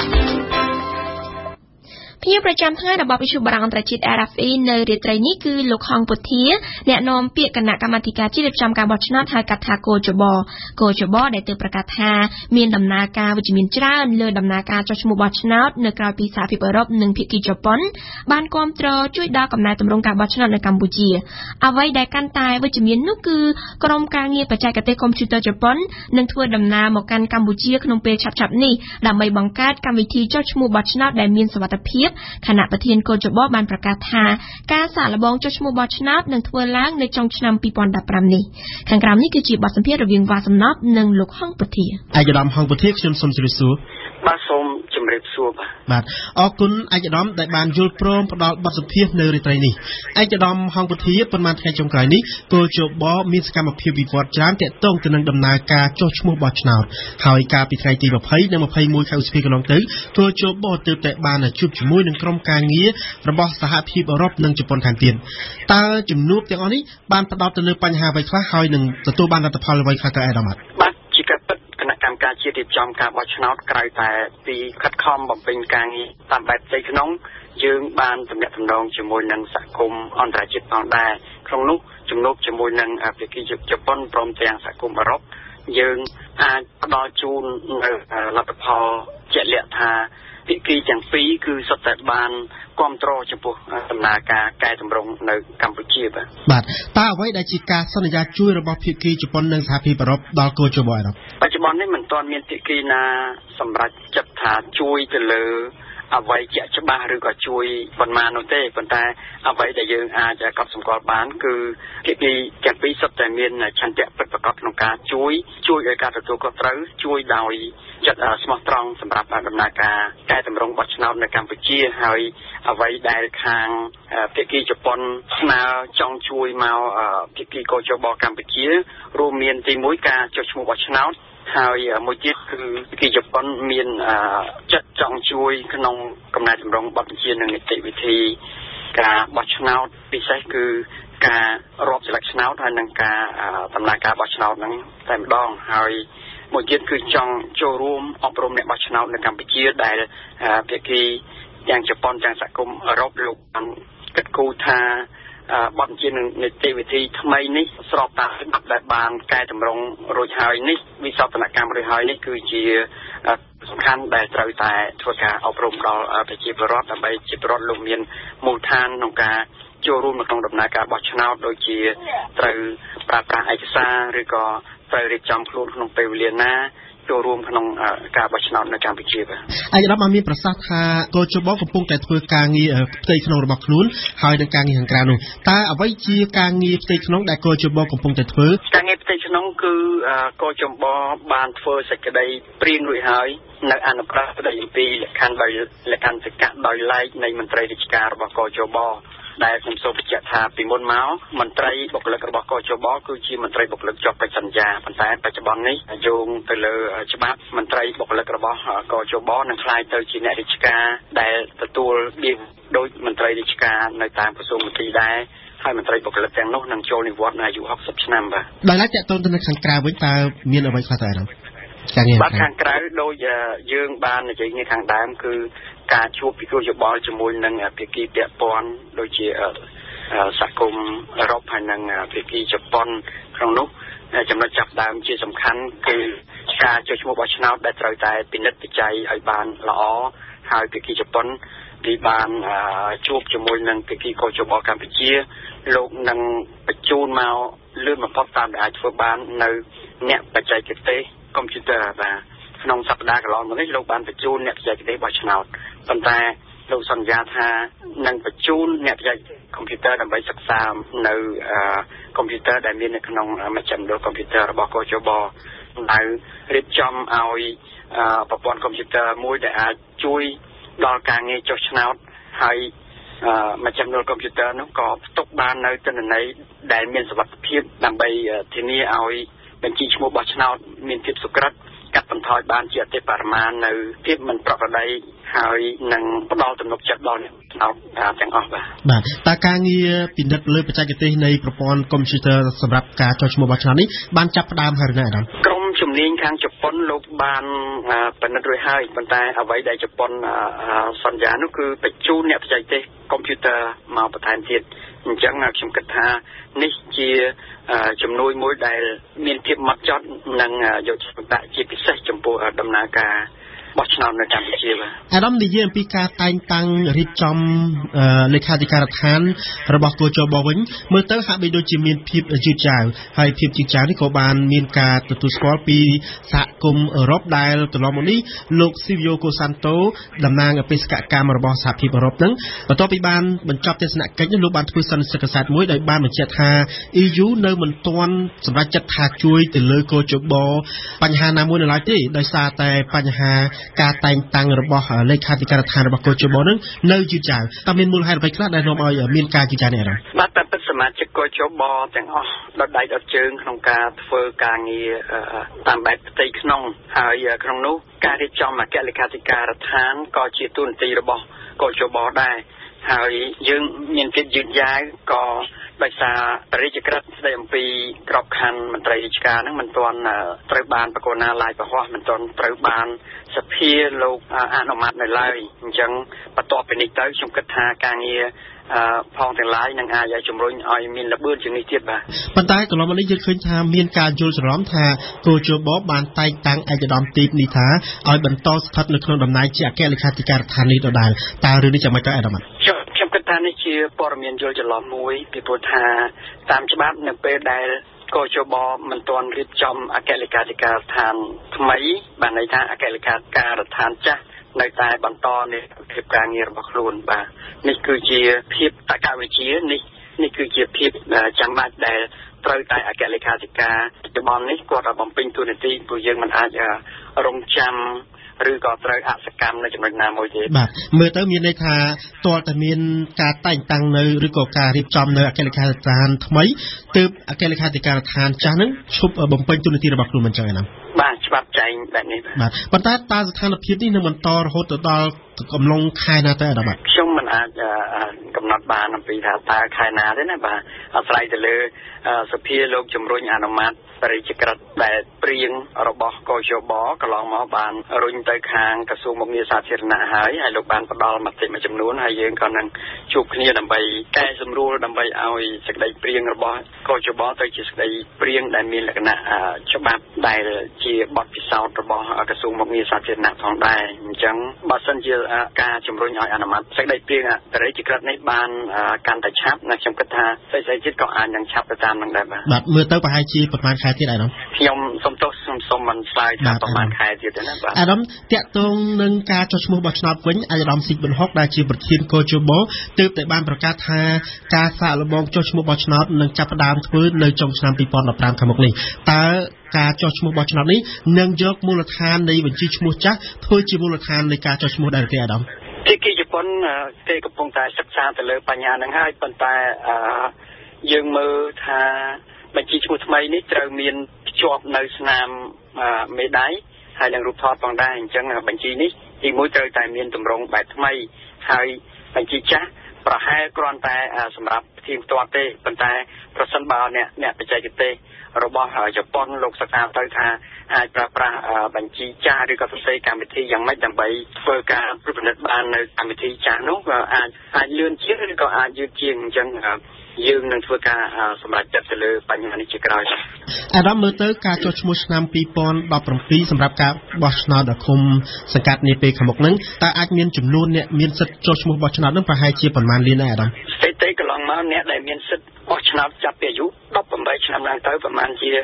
ភ្ញៀវប្រចាំថ្ងៃរបស់វិទ្យុបារាំងអន្តរជាតិ RFE នៅរាត្រីនេះគឺលោកហងពុធាអ្នកនាំពាក្យគណៈកម្មាធិការជាតិរៀបចំការបោះឆ្នោតហៅកាត់ថាកោចបដែលទើបប្រកាសថាមានដំណើរការវិជ្ជមានច្រើនលើដំណើរការចុះឈ្មោះបោះឆ្នោតនៅក្រៅពីសហភាពអឺរ៉ុបនិងភាគីជប៉ុនបានគាំទ្រជួយដល់កំណែទម្រង់ការបោះឆ្នោតនៅកម្ពុជាអ្វីដែលកាន់តែវិជ្ជមាននោះគឺក្រុមការងារបច្ចេកទេសកុំព្យូទ័រជប៉ុននឹងធ្វើដំណើរមកកាន់កម្ពុជាក្នុងពេលឆាប់ៗនេះដើម្បីបង្កើតកម្មវិធីចុះឈ្មោះបោះឆ្នោតដែលមានសុវត្ថិភាពគណៈប្រធានកោចបបានប្រកាសថាការសាកល្បងចុះឈ្មោះបោះឆ្នោតនឹងធ្វើឡើងនៅចុងឆ្នាំ2015នេះខាងក្រោមនេះគឺជាបទសម្ភាសន៍រវាងវ៉ាសំណប់និងលោកហងពុធាឯកឧត្តមហងពុធាខ្ញុំសូមជម្រាបសួរបាទសូមជម្រាបសួរបាទអរគុណឯកឧត្តមដែលបានយល់ព្រមផ្ដល់បទសម្ភាសន៍នៅរាត្រីនេះឯកឧត្តមហងពុធាប៉ុន្មានថ្ងៃចុងក្រោយនេះកោចបមានសកម្មភាពវិវត្តច្រើនទាក់ទងទៅនឹងដំណើរការចុះឈ្មោះបោះឆ្នោតហើយកាលពីថ្ងៃទី20និង21ខែឧសភាកន្លងទៅកោចបទើបតែបានជួបជាមួយនឹងក្រុមការងាររបស់សហភាពអឺរ៉ុបនិងជប៉ុនថែមទៀតតើជំនួបទាំងអស់នេះបានផ្ដោតទៅលើបញ្ហាអ្វីខ្លះហើយនឹងទទួលបានលទ្ធផលអ្វីខ្លះទៅឯកឧត្តមបាទជាការពិតគណៈកម្មការជាតិរៀបចំការបោះឆ្នោតក្រៅតែពីខិតខំបំពេញការងារតាមបែបផ្ទៃក្នុងយើងបានទំនាក់ទំនងជាមួយនឹងសហគមន៍អន្តរជាតិផងដែរក្នុងនោះជំនួបជាមួយនឹងភាគីជប៉ុនព្រមទាំងសហគមន៍អឺរ៉ុបយើងអាចផ្ដល់ជូននៅលទ្ធផលជាក់លាក់ថាភាគីទាំងពីរគឺសុទ្ធតែបានគ្រប់គ្រងចំពោះដំណើរការកែតម្រង់នៅកម្ពុជាបាទតើអ្វីដែលជាការសន្យាជួយរបស់ភាគីជប៉ុននិងសហភាពអឺរ៉ុបដល់កោចបអឺរ៉ុបបច្ចុប្បន្ននេះមិនទាន់មានភាគីណាសម្រេចចិត្តថាជួយទៅលើអ្វីជាក់ច្បាស់ឬក៏ជួយប៉ុន្មាននោះទេប៉ុន្តែអ្វីដែលយើងអាចកត់សម្គាល់បានគឺភាគីទាំងពីរសុទ្ធតែមានឆន្ទៈពិតប្រាកដក្នុងការជួយឲ្យការទទួលខុសត្រូវជួយដោយចិត្តស្មោះត្រង់សម្រាប់ដំណើរការកែតម្រង់បោះឆ្នោតនៅកម្ពុជាហើយអ្វីដែលខាងភាគីជប៉ុនស្នើចង់ជួយមកភាគីកោចបកម្ពុជារួមមានទី1ការចុះឈ្មោះបោះឆ្នោតហើយមួយទៀតគឺភាគីជប៉ុនមានចិត្តចង់ជួយក្នុងកំណែតម្រង់បទបញ្ជានិងនីតិវិធីការបោះឆ្នោតពិសេសគឺការរាប់ចល័តឆ្នោតហើយនិងការដំណើរការបោះឆ្នោតហ្នឹងតែម្ដងហើយមួយទៀតគឺចង់ចូលរួមអប់រំអ្នកបោះឆ្នោតនៅកម្ពុជាដែលភាគីទាំងជប៉ុនទាំងសហគមន៍អឺរ៉ុបលោកបានគិតគូរថាបទបញ្ជានីតិវិធីថ្មីនេះស្របតាមច្បាប់ដែលបានកែតម្រង់រួចហើយនេះវិសោធនកម្មរួចហើយនេះគឺជាសំខាន់ដែលត្រូវតែធ្វើការអប់រំដល់ប្រជាពលរដ្ឋដើម្បីជាពលរដ្ឋលោកមានមូលដ្ឋានក្នុងការចូលរួមនៅក្នុងដំណើរការបោះឆ្នោតដូចជាត្រូវប្រើប្រាស់ឯកសារឬក៏ត្រូវរៀបចំខ្លួនក្នុងពេលវេលាណាចូលរួមក្នុងការបោះឆ្នោតនៅកម្ពុជាបាទឯកឧត្តមបានមានប្រសាសន៍ថាកោចបកំពុងតែធ្វើការងារផ្ទៃក្នុងរបស់ខ្លួនហើយនឹងការងារខាងក្រៅនោះតើអ្វីជាការងារផ្ទៃក្នុងដែលកោចបកំពុងតែធ្វើការងារផ្ទៃក្នុងគឺកោចបបានធ្វើសេចក្តីព្រៀងរួចហើយនៅអនុប្រធានអំពីលក្ខន្តិកៈដោយឡែកនៃមន្ត្រីរាជការរបស់កោចបដែលខ្ញុំសូមបញ្ជាក់ថាពីមុនមកមន្ត្រីបុគ្គលិករបស់កោចបគឺជាមន្ត្រីបុគ្គលិកជាប់កិច្ចសន្យាប៉ុន្តែបច្ចុប្បន្ននេះយោងទៅលើច្បាប់មន្ត្រីបុគ្គលិករបស់កោចបនឹងក្លាយទៅជាអ្នករាជការដែលទទួលបៀវដោយមន្ត្រីរាជការនៅតាមក្រសួងមន្ត្រីដែរហើយមន្ត្រីបុគ្គលិកទាំងនោះនឹងចូលនិវត្តន៍អាយុ60ឆ្នាំបាទដោយឡែកតើតើទៅនៅខាងក្រៅវិញតើមានអ្វីខ្លះទៅបាទខាងក្រៅដូចយើងបាននិយាយខាងដើមគឺការជួបពិគ្រោះយោបល់ជាមួយនឹងភាគីពាក់ព័ន្ធដូចជាសហគមន៍អឺរ៉ុបហើយនិងភាគីជប៉ុនក្នុងនោះចំណុចចាប់ដើមជាសំខាន់គឺការចុះឈ្មោះបោះឆ្នោតដែលត្រូវតែពិនិត្យវិจัยឲ្យបានល្អហើយភាគីជប៉ុនទីបានជួបជាមួយនឹងភាគីកោចបកម្ពុជាលោកនឹងបញ្ជូនមកលឿនបំផុតតាមដែលអាចធ្វើបាននៅអ្នកបច្ចេកទេសកុំព្យូទ័របាទក្នុងសប្តាហ៍កន្លងមកនេះលោកបានបញ្ជូនអ្នកបច្ចេកទេសបោះឆ្នោតប៉ុន្តែលោកសន្យាថានឹងបញ្ជូនអ្នកបច្ចេកទេសកុំព្យូទ័រដើម្បីសិក្សានៅកុំព្យូទ័រដែលមាននៅក្នុងមជ្ឈមណ្ឌលកុំព្យូទ័ររបស់កោជបដែលរៀបចំឲ្យប្រព័ន្ធកុំព្យូទ័រមួយដែលអាចជួយដល់ការងារចុះឆ្នោតហើយមជ្ឈមណ្ឌលកុំព្យូទ័រនោះក៏ផ្ទុកបាននៅទិន្នន័យដែលមានសុវត្ថិភាពដើម្បីធានាឲ្យបញ្ជីឈ្មោះបោះឆ្នោតមានភាពសុក្រឹតកាត់បន្ថយបានជាអតិបរមានៅភាពមិនប្រក្រតីហើយនឹងផ្ដល់ទំនុកចិត្តដល់អ្នកឆ្នោតទាំងអស់បាទតើការងារពិនិត្យលើបច្ចេកទេសនៃប្រព័ន្ធកុំព្យូទ័រសម្រាប់ការចុះឈ្មោះបោះឆ្នោតនេះបានចាប់ផ្ដើមហើយណាអាដាមក្រុមជំនាញខាងជប៉ុនលោកបានពិនិត្យរួចហើយប៉ុន្តែអ្វីដែលជប៉ុនសន្យានោះគឺបញ្ជូនអ្នកបច្ចេកទេសកុំព្យូទ័រមកបន្ថែមទៀតអញ្ចឹងខ្ញុំគិតថានេះជាជំនួយមួយដែលមានភាពម៉ត់ចត់និងយកចិត្តទុកដាក់ជាពិសេសចំពោះដំណើរការបោះឆ្នោតនៅកម្ពុជាបាទអាដាមនិយាយអំពីការតែងតាំងរៀបចំលេខាធិការដ្ឋានរបស់កោជបវិញមើលទៅហាក់បីដូចជាមានភាពយឺតយ៉ាវហើយភាពយឺតយ៉ាវនេះក៏បានមានការទទួលស្គាល់ពីសហគមន៍អឺរ៉ុបដែលកន្លងមកនេះលោក Silvio Cosanto តំណាងបេសកកម្មរបស់សហភាពអឺរ៉ុបហ្នឹងបន្ទាប់ពីបានបញ្ចប់ទស្សនកិច្ចលោកបានធ្វើសន្និសីទកាសែតមួយដោយបានបញ្ជាក់ថា EU នៅមិនទាន់សម្រេចចិត្តថាជួយទៅលើកោជបបញ្ហាណាមួយនៅឡើយទេដោយសារតែបញ្ហាការតែងតាំងរបស់លេខាធិការដ្ឋានរបស់កោជបនឹងនៅយឺតយ៉ាវតើមានមូលហេតុអ្វីខ្លះដែលនាំឲ្យមានការយឺតយ៉ាវនេះអារម្មណ៍បាទតែពិតសមាជិកកោជបទាំងអស់ដដៃដជើងក្នុងការធ្វើការងារតាមបែបផ្ទៃក្នុងហើយក្នុងនោះការរៀបចំអគ្គលេខាធិការដ្ឋានក៏ជាទូនាទីរបស់កោជបដែរហើយយើងមានភាពយឺតយ៉ាវក៏ដោយសារបរិយាក្រិតស្ដីអំពីក្របខ័ណ្ឌមន្ត្រីរាជការហ្នឹងមិនទាន់ត្រូវបានប្រកួតណាឡាយប្រហោះមិនទាន់ត្រូវបានសភាលោកអនុម័តនៅឡើយអញ្ចឹងបន្ទាប់ពីនេះទៅខ្ញុំគិតថាការងារផងទាំងឡាយនឹងអាចជំរុញឲ្យមានល្បឿនជាងនេះទៀតបាទប៉ុន្តែកន្លងមកនេះយើងឃើញថាមានការយល់ច្រឡំថាកោជបបានតែងតាំងឯកឧត្តមទីបនេះថាឲ្យបន្តស្ថិតនៅក្នុងតំណែងជាអគ្គលេខាធិការដ្ឋាននេះដដែលតើរឿងនេះចាំមិនទៅអាដាមខ្ញុំគិតថានេះជាព័ត៌មានយល់ច្រឡំមួយពីព្រោះថាតាមច្បាប់នៅពេលដែលកោជបមិនទាន់រៀបចំអគ្គលេខាធិការដ្ឋានថ្មីបានន័យថាអគ្គលេខាធិការដ្ឋានចាស់នៅតែបន្តនៃភាពការងាររបស់ខ្លួនបាទនេះគឺជាភាពតក្កវិជ្ជានេះគឺជាភាពចាំបាច់ដែលត្រូវតែអគ្គលេខាធិការបច្ចុប្បន្ននេះគាត់បំពេញតួនាទីព្រោះយើងមិនអាចរងចាំឬក៏ត្រូវអសកម្មនៅចំណុចណាមួយទេបាទមើលទៅមានន័យថាតើតើមានការតែងតាំងនៅឬក៏ការរៀបចំនៅអគ្គលេខាធិការដ្ឋានថ្មីទើបអគ្គលេខាធិការដ្ឋានចាស់ហ្នឹងឈប់បំពេញតួនាទីរបស់ខ្លួនមិនចឹងឯណាបាទច្បាប់ចែងបែបនេះបាទប៉ុន្តែតើស្ថានភាពនេះនឹងបន្តរហូតទៅដល់កំឡុងខែណាទៅអាដាមបាទខ្ញុំមិនអាចកំណត់បានអំពីថាតើខែណាទេណាបាទអាស្រ័យទៅលើសភាលោកជំរុញអនុម័តបរិយាក្រិតដែលព្រៀងរបស់កោជបកន្លងមកបានរុញទៅខាងក្រសួងមុខងារសាធារណៈហើយលោកបានផ្ដល់មតិមួយចំនួនហើយយើងក៏នឹងជួបគ្នាដើម្បីកែសម្រួលដើម្បីឲ្យសេចក្តីព្រៀងរបស់កោជបទៅជាសេចក្តីព្រៀងដែលមានលក្ខណៈច្បាប់ដែលជាបទពិសោធន៍របស់ក្រសួងមុខងារសាធារណៈផងដែរអញ្ចឹងបើសិនជាការជំរុញឲ្យអនុម័តសេចក្តីព្រៀងបរិយាក្រិតនេះបានកាន់តែឆាប់ណាខ្ញុំគិតថាស្អីៗទៀតក៏អាចនឹងឆាប់ទៅតាមនឹងដែរបាទមើលទៅប្រហែលជាប្រហែលខែទៀតអាដាមខ្ញុំសូមមិនឆ្លើយថាប្រហែលខែទៀតទេណាបាទអាដាមតាក់ទងនឹងការចុះឈ្មោះបោះឆ្នោតវិញអាដាមស៊ីកប៊ុនហុកដែលជាប្រធានកោជបទើបតែបានប្រកាសថាការសាកល្បងចុះឈ្មោះបោះឆ្នោតនឹងចាប់ផ្ដើមធ្វើនៅចុងឆ្នាំ2015ខាងមុខនេះតើការចុះឈ្មោះបោះឆ្នោតនេះនឹងយកមូលដ្ឋាននៃបញ្ជីឈ្មោះចាស់ធ្វើជាមូលដ្ឋាននៃការចុះឈ្មោះដែរទេអាដាមទីគីជប៉ុនគេកំពុងតែសិក្សាទៅលើបញ្ហាហ្នឹងហើយប៉ុន្តែយើងមើលថាបញ្ជីឈ្មោះថ្មីនេះត្រូវមានភ្ជាប់នៅស្នាមមេដៃហើយនឹងរូបថតផងដែរអញ្ចឹងបញ្ជីនេះទីមួយត្រូវតែមានទម្រង់បែបថ្មីហើយបញ្ជីចាស់ប្រហែលគ្រាន់តែសម្រាប់ផ្ទៀងផ្ទាត់ទេប៉ុន្តែប្រសិនបើអ្នកបច្ចេកទេសរបស់ជប៉ុនលោកសិក្សាទៅថាអាចប្រើប្រាស់បញ្ជីចាស់ឬក៏សរសេរកម្មវិធីយ៉ាងម៉េចដើម្បីធ្វើការពិនិត្យបាននៅកម្មវិធីចាស់នោះក៏អាចលឿនជាងឬក៏អាចយឺតជាងអញ្ចឹងយើងនឹងធ្វើការសម្រេចចិត្តទៅលើបញ្ហានេះជាក្រោយអាដាមមើលទៅការចុះឈ្មោះឆ្នាំ2017សម្រាប់ការបោះឆ្នោតឃុំសង្កាត់នាពេលខាងមុខហ្នឹងតើអាចមានចំនួនអ្នកមានសិទ្ធិចុះឈ្មោះបោះឆ្នោតនឹងប្រហែលជាប្រមាណលានដែរអាដាមស្ថិតិកន្លងមកអ្នកដែលមានសិទ្ធិបោះឆ្នោតចាប់ពីអាយុ18ឆ្នាំឡើងទៅប្រហែលជា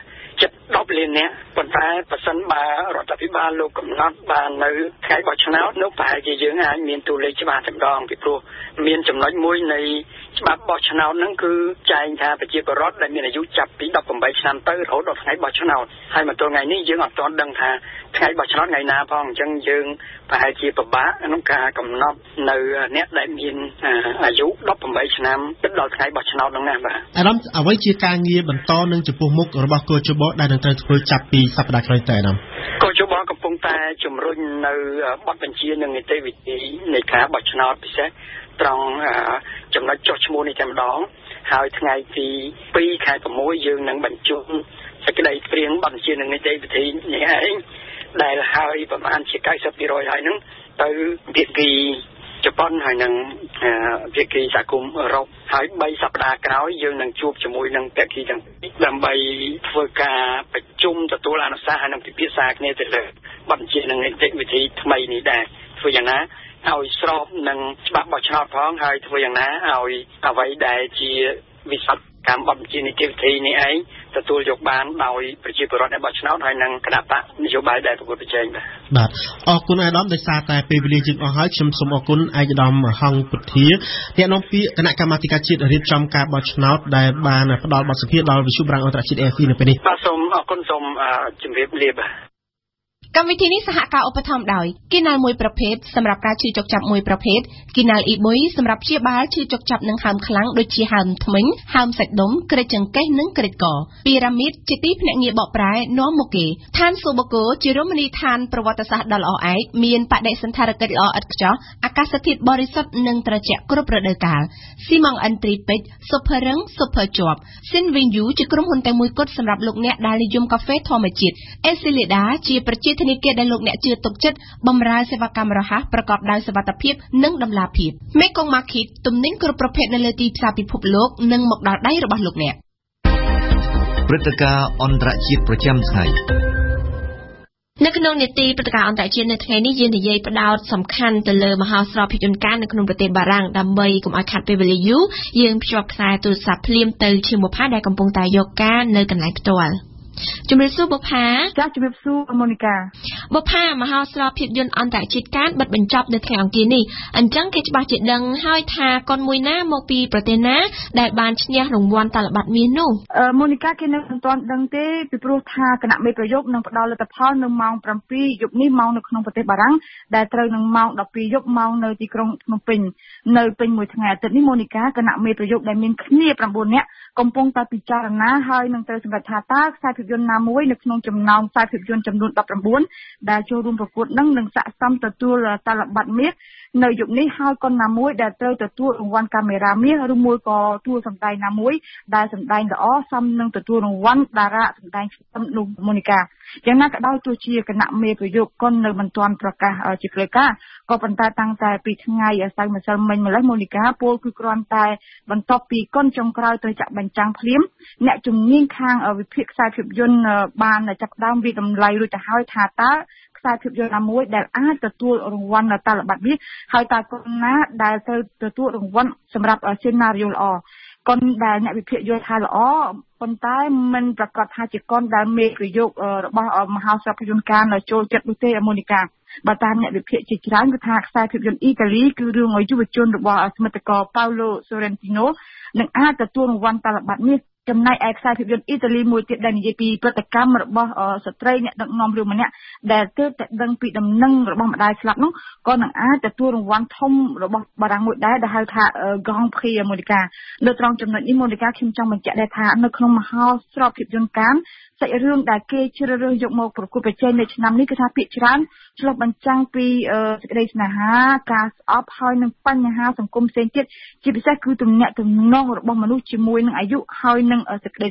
10លាននាក់ប៉ុន្តែប្រសិនបើរដ្ឋាភិបាលលោកកំណត់បាននៅថ្ងៃបោះឆ្នោតនោះប្រហែលជាយើងអាចមានតួលេខច្បាស់តែម្ដងពីព្រោះមានចំណុចមួយនៃច្បាប់បោះឆ្នោតហ្នឹងគឺចែងថាប្រជាពលរដ្ឋដែលមានអាយុចាប់ពី18ឆ្នាំទៅរហូតដល់ថ្ងៃបោះឆ្នោតហើយមកទល់ថ្ងៃនេះយើងអត់ទាន់ដឹងថាថ្ងៃបោះឆ្នោតថ្ងៃណាផងអញ្ចឹងយើងប្រហែលជាពិបាកក្នុងការកំណត់នៅអ្នកដែលមានអាយុ18ឆ្នាំទៅដល់ថ្ងៃបោះឆ្នោតហ្នឹងណាបាទអារម្មណ៍អ្វីជាការងារបន្តនឹងចំពោះមុខរបស់កោជបដែលនឹងត្រូវធ្វើចាប់ពីសប្តាហ៍ក្រោយទៅអារម្មណ៍កោជបកំពុងតែជំរុញនៅបទបញ្ជានិងនីតិវិធីនៃការបោះឆ្នោតពិសេសត្រង់ចំណុចចុះឈ្មោះនេះតែម្ដងហើយថ្ងៃទី2ខែ6យើងនឹងបញ្ជូនសេចក្តីព្រៀងបទបញ្ជានិងនីតិវិធីនេះឯងដែលហើយប្រហែលជា 90% ហើយហ្នឹងទៅភាគីជប៉ុនហើយនឹងភាគីសហគមន៍អឺរ៉ុបហើយ3សប្តាហ៍ក្រោយយើងនឹងជួបជាមួយនឹងភាគីទាំងពីរដើម្បីធ្វើការប្រជុំទទួលអនុសាសន៍ហើយនឹងពិភាក្សាគ្នាទៅលើបទបញ្ជានិងនីតិវិធីថ្មីនេះដែរធ្វើយ៉ាងណាឲ្យស្របនឹងច្បាប់បោះឆ្នោតផងហើយធ្វើយ៉ាងណាឲ្យអ្វីដែលជាវិស័យកម្មបទបញ្ជានីតិវិធីនេះឯងទទួលយកបានដោយប្រជាពលរដ្ឋដែលបោះឆ្នោតហើយនឹងគណៈបកនយោបាយដែលប្រកួតប្រជែងបាទអរគុណអាដាមដោយសារតែពេលវេលាយើងអស់ហើយខ្ញុំសូមអរគុណអាដាមហងពុទ្ធាអ្នកនាំពាក្យគណៈកម្មាធិការជាតិរៀបចំការបោះឆ្នោតដែលបានផ្ដល់បទសម្ភាសន៍ដល់វិទ្យុប្រាំងអន្តរជាតិ AFP នៅពេលនេះបាទសូមអរគុណសូមជម្រាបលាបាទកម្មវិធីនេះសហការឧបត្ថម្ភដោយគីណាល់មួយប្រភេទសម្រាប់ការឈឺចុកចាប់មួយប្រភេទគីណាល់អ៊ីបុយសម្រាប់ព្យាបាលឈឺចុកចាប់និងហើមខ្លាំងដូចជាហើមធ្មេញហើមសាច់ដុំក្រិចចង្កេះនិងក្រិចកពីរ៉ាមីតជាទីភ្នាក់ងារបកប្រែនាំមុខគេឋានសូបូកូជារមណីយដ្ឋានប្រវត្តិសាស្ត្រដ៏ល្អឯកមានបដិសណ្ឋារកិច្ចល្អឥតខ្ចោះអាកាសធាតុបរិសុទ្ធនិងត្រជាក់គ្រប់រដូវកាលស៊ីម៉ង់អិនទ្រីពេជ្រស៊ុបភើរឹងស៊ុបភើជាប់ស៊ីនវីងយូជាក្រុមហ៊ុនតែមួយគត់សម្រាប់លោកអ្នកដែលនិយមកាហ្វេធម្មជាតិអេស៊ីលីដាជាប្រជាធនាគារដែលលោកអ្នកជឿទុកចិត្តបម្រើសេវាកម្មរហ័សប្រកបដោយសុវត្ថិភាពនិងតម្លាភាព Mekong Market ទំនិញគ្រប់ប្រភេទនៅលើទីផ្សារពិភពលោកនិងមកដល់ដៃរបស់លោកអ្នកព្រឹត្តិការណ៍អន្តរជាតិប្រចាំថ្ងៃនៅក្នុងនេតិព្រឹត្តិការណ៍អន្តរជាតិនៅថ្ងៃនេះយើងនិយាយផ្ដោតសំខាន់ទៅលើមហោស្រពភាពយន្តការនៅក្នុងប្រទេសបារាំងដើម្បីកុំឲ្យខាត់ពេលវេលាយូរយើងភ្ជាប់ខ្សែទូរស័ព្ទភ្លាមទៅឈឹមបុផាដែលកំពុងតែយកការនៅកន្លែងផ្ទាល់ជំរាបសួរបុផាចាជំរាបសួរម៉ូនីកាបុផាមហោស្រពភាពយន្តអន្តរជាតិកានបិទបញ្ចប់នៅថ្ងៃអង្គារនេះអញ្ចឹងគេច្បាស់ជាដឹងហើយថាកុនមួយណាមកពីប្រទេសណាដែលបានឈ្នះរង្វាន់តាលប័តមាសនោះម៉ូនីកាគេនៅមិនទាន់ដឹងទេពីព្រោះថាគណៈមេប្រយុទ្ធនឹងផ្ដល់លទ្ធផលនៅម៉ោង7យប់នេះម៉ោងនៅក្នុងប្រទេសបារាំងដែលត្រូវនឹងម៉ោង12យប់ម៉ោងនៅទីក្រុងភ្នំពេញនៅពេញមួយថ្ងៃអាទិត្យនេះម៉ូនីកាគណៈមេប្រយុទ្ធដែលមានគ្នា9នាក់កំពុងតែពិចារណាហើយនឹងត្រូវសម្រេចថាតើខ្សែភាពយន្តណាមួយនៅក្នុងចំណោមខ្សែភាពយន្តចំនួន19ដែលចូលរួមប្រកួតនឹងស័ក្តិសមទទួលតាលប័តមាសនៅយុគនេះហើយកុនណាមួយដែលត្រូវទទួលរង្វាន់កាមេរ៉ាមាសឬមួយក៏តួសម្ដែងណាមួយដែលសម្ដែងល្អសមនឹងទទួលរង្វាន់តារាសម្ដែងfilmនោះម៉ូនីកាយ៉ាងណាក៏ដោយទោះជាគណៈមេប្រយុទ្ធកុននៅមិនទាន់ប្រកាសជាផ្លូវការក៏ប៉ុន្តែតាំងតែពីថ្ងៃសៅរ៍ម្សិលមិញម្លេះម៉ូនីកាពលគឺគ្រាន់តែបន្ទាប់ពីកុនចុងក្រោយត្រូវចាក់បញ្ចាំងភ្លាមអ្នកជំនាញខាងវិភាគខ្សែភាពយន្តបានចាប់ផ្ដើមវិតម្លៃរួចទៅហើយថាតើខ្សែភាពយន្តណាមួយដែលអាចទទួលរង្វាន់តាលប័តមាសហើយតើកុនណាដែលត្រូវទទួលរង្វាន់សម្រាប់សេណារីយ៉ូល្អកុនដែលអ្នកវិភាគយល់ថាល្អប៉ុន្តែមិនប្រកាសថាជាកុនដែលមេប្រយោគរបស់មហោស្រពភាពយន្តការចូលចិត្តនោះទេម៉ូនីកាបើតាមអ្នកវិភាគជាច្រើនគឺថាខ្សែភាពយន្តអ៊ីតាលីគឺរឿងឲ្យយុវជនរបស់សមិទ្ធករប៉ាវឡូសូរេនទីណូនឹងអាចទទួលរង្វាន់តាលប័តមាសចំណែកឯខ្សែភាពយន្តអ៊ីតាលីមួយទៀតដែលនិយាយពីប្រតិកម្មរបស់ស្ត្រីអ្នកដឹកនាំរឿងម្នាក់ដែលទើបតែដឹងពីដំណឹងរបស់ម្ដាយស្លាប់នោះក៏នឹងអាចទទួលរង្វាន់ធំរបស់បារាំងមួយដែរដែលហៅថា Grand Prix ម៉ូនីកានៅត្រង់ចំណុចនេះម៉ូនីកាខ្ញុំចង់បញ្ជាក់ដែរថានៅក្នុងមហោស្រពភាពយន្តការសាច់រឿងដែលគេជ្រើសរើសយកមកប្រកួតប្រជែងនៅឆ្នាំនេះគឺថាភាគច្រើនឆ្លុះបញ្ចាំងពីសេចក្តីស្នេហាការស្អប់ហើយនឹងបញ្ហាសង្គមផ្សេងទៀតជាពិសេសគឺទំនាក់ទំនងរបស់មនុស្សជាមួយនឹងអាយុហើយនឹងសេចក្តីស្លាប់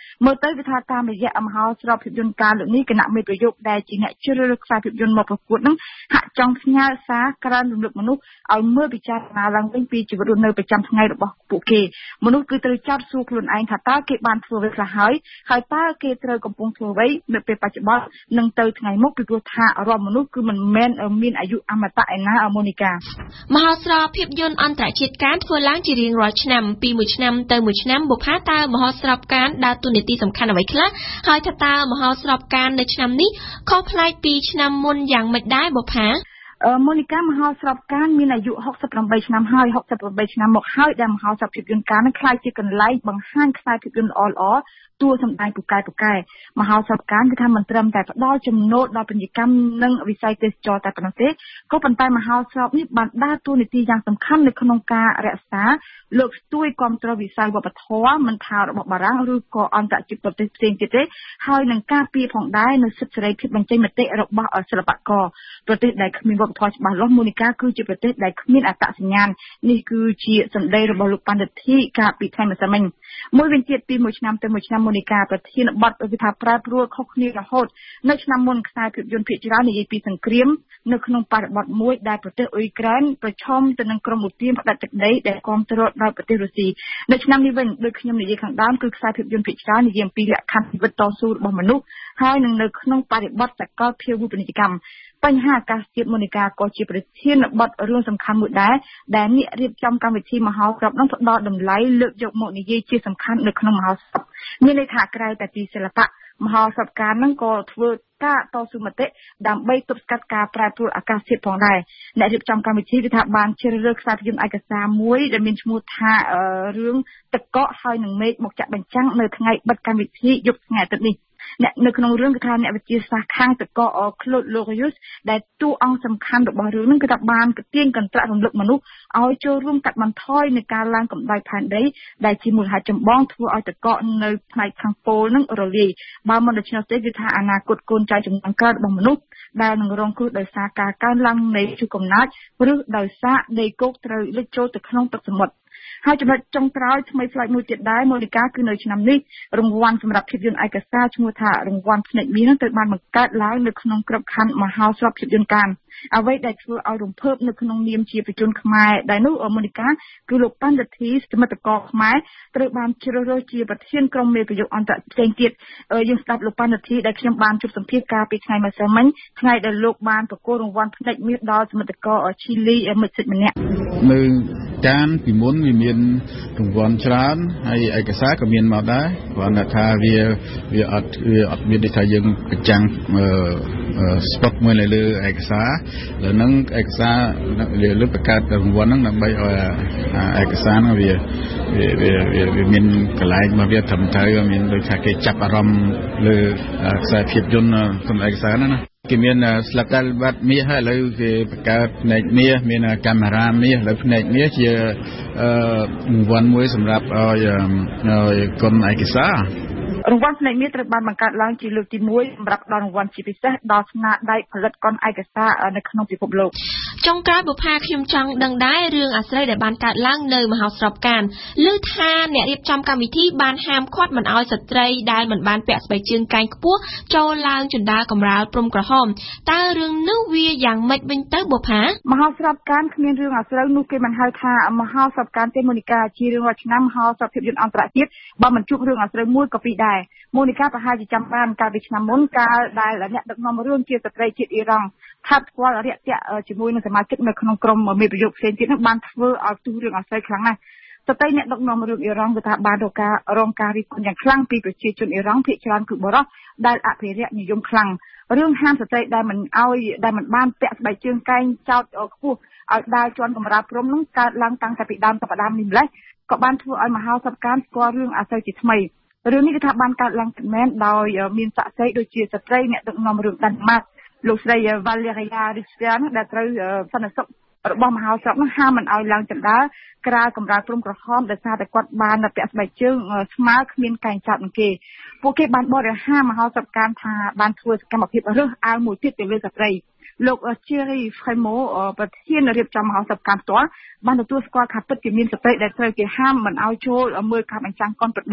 មើលទៅវាថាតាមរយៈមហោស្រពភាពយន្តការលើកនេះគណៈមេប្រយោគដែលជាអ្នកជ្រើសរើសខ្សែភាពយន្តមកប្រកួតនឹងហាក់ចង់ផ្ញើសារក្រើនរំលឹកមនុស្សឲ្យមើលពិចារណាឡើងវិញពីជីវិតរស់នៅប្រចាំថ្ងៃរបស់ពួកគេមនុស្សគឺត្រូវចោទសួរខ្លួនឯងថាតើគេបានធ្វើអ្វីខ្លះហើយតើគេត្រូវកំពុងធ្វើអ្វីនៅពេលបច្ចុប្បន្ននិងទៅថ្ងៃមុខពីព្រោះថារាល់មនុស្សគឺមិនមែនមានអាយុអមតៈឯណាម៉ូនីកាមហោស្រពភាពយន្តអន្តរជាតិការធ្វើឡើងជារៀងរាល់ឆ្នាំពីមួយឆ្នាំទៅមួយឆ្នាំបុប្ផាតើមហោស្រពការដើរតួនាទីសំខាន់អ្វីខ្លះហើយថាតើមហោស្រពការនៅឆ្នាំនេះខុសប្លែកពីឆ្នាំមុនយ៉ាងម៉េចដែរបុប្ផាម៉ូនីកាមហោស្រពការមានអាយុ68ឆ្នាំហើយ68ឆ្នាំមកហើយដែលមហោស្រពភាពយន្តការនឹងក្លាយជាកន្លែងបង្ហាញខ្សែភាពយន្តល្អៗតួសម្ដែងពូកែមហោស្រពការគឺថាមិនត្រឹមតែផ្ដល់ចំណូលដល់ពាណិជ្ជកម្មនិងវិស័យទេសចរតែប៉ុណ្ណោះទេក៏ប៉ុន្តែមហោស្រពនេះបានដើរតួនាទីយ៉ាងសំខាន់នៅក្នុងការរក្សាលើកស្ទួយគ្រប់គ្រងវិស័យវប្បធម៌មិនថារបស់បារាំងឬក៏អន្តរជាតិប្រទេសផ្សេងទៀតទេហើយនឹងការពារផងដែរនៅសិទ្ធិសេរីភាពបញ្ចេញមតិរបស់សិល្បករប្រទេសដែលគ្មានវប្បធម៌ច្បាស់លាស់ម៉ូនីកាគឺជាប្រទេសដែលគ្មានអត្តសញ្ញាណនេះគឺជាសម្ដីរបស់លោកបណ្ឌិតធីកាលពីថ្ងៃម្សិលមិញមួយវិញទៀតពីមួយឆ្នាំទៅមួយឆ្នាំម៉ូនីកាប្រធានបទគឺថាប្រែប្រួលខុសគ្នារហូតនៅឆ្នាំមុនខ្សែភាពយន្តភាគច្រើននិយាយពីសង្គ្រាមនៅក្នុងបរិបទមួយដែលប្រទេសអ៊ុយក្រែនប្រឈមទៅនឹងក្រុមឧទាមផ្ដាច់ទឹកដីដែលគាំទ្រដោយប្រទេសរុស្ស៊ីនៅឆ្នាំនេះវិញដូចខ្ញុំនិយាយខាងដើមគឺខ្សែភាពយន្តភាគច្រើននិយាយអំពីលក្ខខណ្ឌជីវិតតស៊ូរបស់មនុស្សហើយនឹងនៅក្នុងបរិបទសកលភាវូបនីយកម្មបញ្ហាអាកាសធាតុម៉ូនីកាក៏ជាប្រធានបទរឿងសំខាន់មួយដែរដែលអ្នករៀបចំកម្មវិធីមហោស្រពនឹងផ្ដល់តម្លៃលើកយកមកនិយាយជាសំខាន់នៅក្នុងមហោស្រពមានន័យថាក្រៅតែពីសិល្បៈមហោស្រពការនឹងក៏ធ្វើការតស៊ូមតិដើម្បីទប់ស្កាត់ការប្រែប្រួលអាកាសធាតុផងដែរអ្នករៀបចំកម្មវិធីគឺថាបានជ្រើសរើសខ្សែភាពយន្តឯកសារមួយដែលមានឈ្មោះថារឿងទឹកកកហើយនឹងមេឃមកចាក់បញ្ចាំងនៅថ្ងៃបិទកម្មវិធីយប់ថ្ងៃអាទិត្យនេះអ្នកនៅក្នុងរឿងគឺថាអ្នកវិទ្យាសាស្ត្រខាងទឹកកក Claude Lorius ដែលតួអង្គសំខាន់របស់រឿងនឹងគឺថាបានទាញកន្ត្រាក់រំលឹកមនុស្សឲ្យចូលរួមកាត់បន្ថយនៃការឡើងកម្ដៅផែនដីដែលជាមូលហេតុចម្បងធ្វើឲ្យទឹកកកនៅផ្នែកខាងប៉ូលនឹងរលាយបើមិនដូច្នោះទេគឺថាអនាគតកូនចៅជំនាន់ក្រោយរបស់មនុស្សដែលនឹងរងគ្រោះដោយសារការកើនឡើងនៃព្យុះកំណើតឬដោយសារដីគោកត្រូវលិចចូលទៅក្នុងទឹកសមុទ្រហើយចំណុចចុងក្រោយថ្មីប្លែកមួយទៀតដែរម៉ូនីកាគឺនៅឆ្នាំនេះរង្វាន់សម្រាប់ភាពយន្តឯកសារឈ្មោះថារង្វាន់ភ្នែកមាសនឹងត្រូវបានបង្កើតឡើងនៅក្នុងក្របខ័ណ្ឌមហោស្រពភាពយន្តការអ្វីដែលធ្វើឲ្យរំភើបនៅក្នុងនាមជាប្រជាជនខ្មែរដែលនោះម៉ូនីកាគឺលោកបណ្ឌិតធីសមិទ្ធករខ្មែរត្រូវបានជ្រើសរើសជាប្រធានក្រុមមេប្រយោគអន្តរជាតិផ្សេងទៀតយើងស្ដាប់លោកបណ្ឌិតធីដែលខ្ញុំបានជួបសម្ភាសកាលពីថ្ងៃម្សិលមិញថ្ងៃដែលលោកបានប្រគល់រង្វាន់ភ្នែកមាសដល់សមិទ្ធករឈីលីមិត្តសិទ្ធិម្នាក់នៅកានពីមុនវាមានរង្វាន់ច្រើនហើយឯកសារក៏មានមកដែរគ្រាន់តែថាវាអត់មានដូចថាយើងបញ្ចាំងស្ពតមួយនៅលើឯកសារលើនឹងឯកសារលើបង្កើតរង្វាន់ហ្នឹងដើម្បីឲ្យឯកសារហ្នឹងវាមានកន្លែងមកវាត្រឹមត្រូវមានដូចថាគេចាប់អារម្មណ៍លើខ្សែភាពយន្តក្នុងឯកសារហ្នឹងណាគេមានស្លឹកតែបាត់មាសហើយឥឡូវគេបង្កើតផ្នែកមាសមានកាមេរ៉ាមាសឥឡូវផ្នែកមាសជារង្វាន់មួយសម្រាប់ឲ្យគុណឯកសាររង្វាន់ផ្នែកមាសត្រូវបានបង្កើតឡើងជាលើកទី1សម្រាប់ដល់រង្វាន់ជាពិសេសដល់ស្នាដៃផលិតកុនឯកសារនៅក្នុងពិភពលោកចុងក្រោយបុប្ផាខ្ញុំចង់ដឹងដែររឿងអាស្រ័យដែលបានកើតឡើងនៅមហោស្រពកានឮថាអ្នករៀបចំកម្មវិធីបានហាមឃាត់មិនឲ្យស្ត្រីដែលមិនបានពាក់ស្បែកជើងកែងខ្ពស់ចូលឡើងជណ្ដើរកម្រាលព្រំក្រហមតើរឿងនោះវាយ៉ាងម៉េចវិញទៅបុប្ផាមហោស្រពកានគ្មានរឿងអាស្រូវនោះគេមិនហៅថាមហោស្រពកានទេម៉ូនីកាជារឿងរាល់ឆ្នាំមហោស្រពភាពយន្តអន្តរជាតិបើមិនជួបរឿងអាស្រូវមួយក៏ពីរដែរម៉ូនីកាប្រហែលជាចាំបានកាលពីឆ្នាំមុនកាលដែលអ្នកដឹកនាំរឿងជាស្ត្រីជាតិអ៊ីរ៉ង់ថាត់ស្គាល់រាក់ទាក់ជាមួយនឹងសមាជិកនៅក្នុងក្រុមមេប្រយោគផ្សេងទៀតនោះបានធ្វើឲ្យទូរឿងអាស្រូវខ្លាំងណាស់ស្ត្រីអ្នកដឹកនាំរឿងអ៊ីរ៉ង់គឺថាបានរងការរិះគន់យ៉ាងខ្លាំងពីប្រជាជនអ៊ីរ៉ង់ភាគច្រើនគឺបុរសដែលអភិរក្សនិយមខ្លាំងរឿងហាមស្ត្រីដែលមិនបានពាក់ស្បែកជើងកែងចោតខ្ពស់ឲ្យដើរជាន់កម្រាលព្រំនោះកើតឡើងតាំងតែពីដើមសប្តាហ៍នេះម្លេះក៏បានធ្វើឲ្យមហោស្រពកានស្គាល់រឿងអាស្រូវជាថ្មីរឿងនេះគឺថាបានកើតឡើងមែនដោយមានសាក្សីដូចជាស្ត្រីអ្នកដឹកនាំរឿងដានម៉ាកលោកស្រី Valeria Richter ដែលត្រូវសន្តិសុខរបស់មហោស្រពនោះហាមមិនឲ្យឡើងចណ្ដើរក្រៅកម្រាលព្រំក្រហមដោយសារតែគាត់បានពាក់ស្បែកជើងស្មើគ្មានកែងចោតនឹងគេពួកគេបានបរិហាមហោស្រពកានថាបានធ្វើសកម្មភាពរើសអើងមួយទៀតទៅលើស្ត្រីលោក Thierry Frémaux ប្រធានរៀបចំមហោស្រពកានផ្ទាល់បានទទួលស្គាល់ថាពិតជាមានស្ត្រីដែលត្រូវគេហាមមិនឲ្យចូលមើលការបញ្ចាំងកុនពិតមែន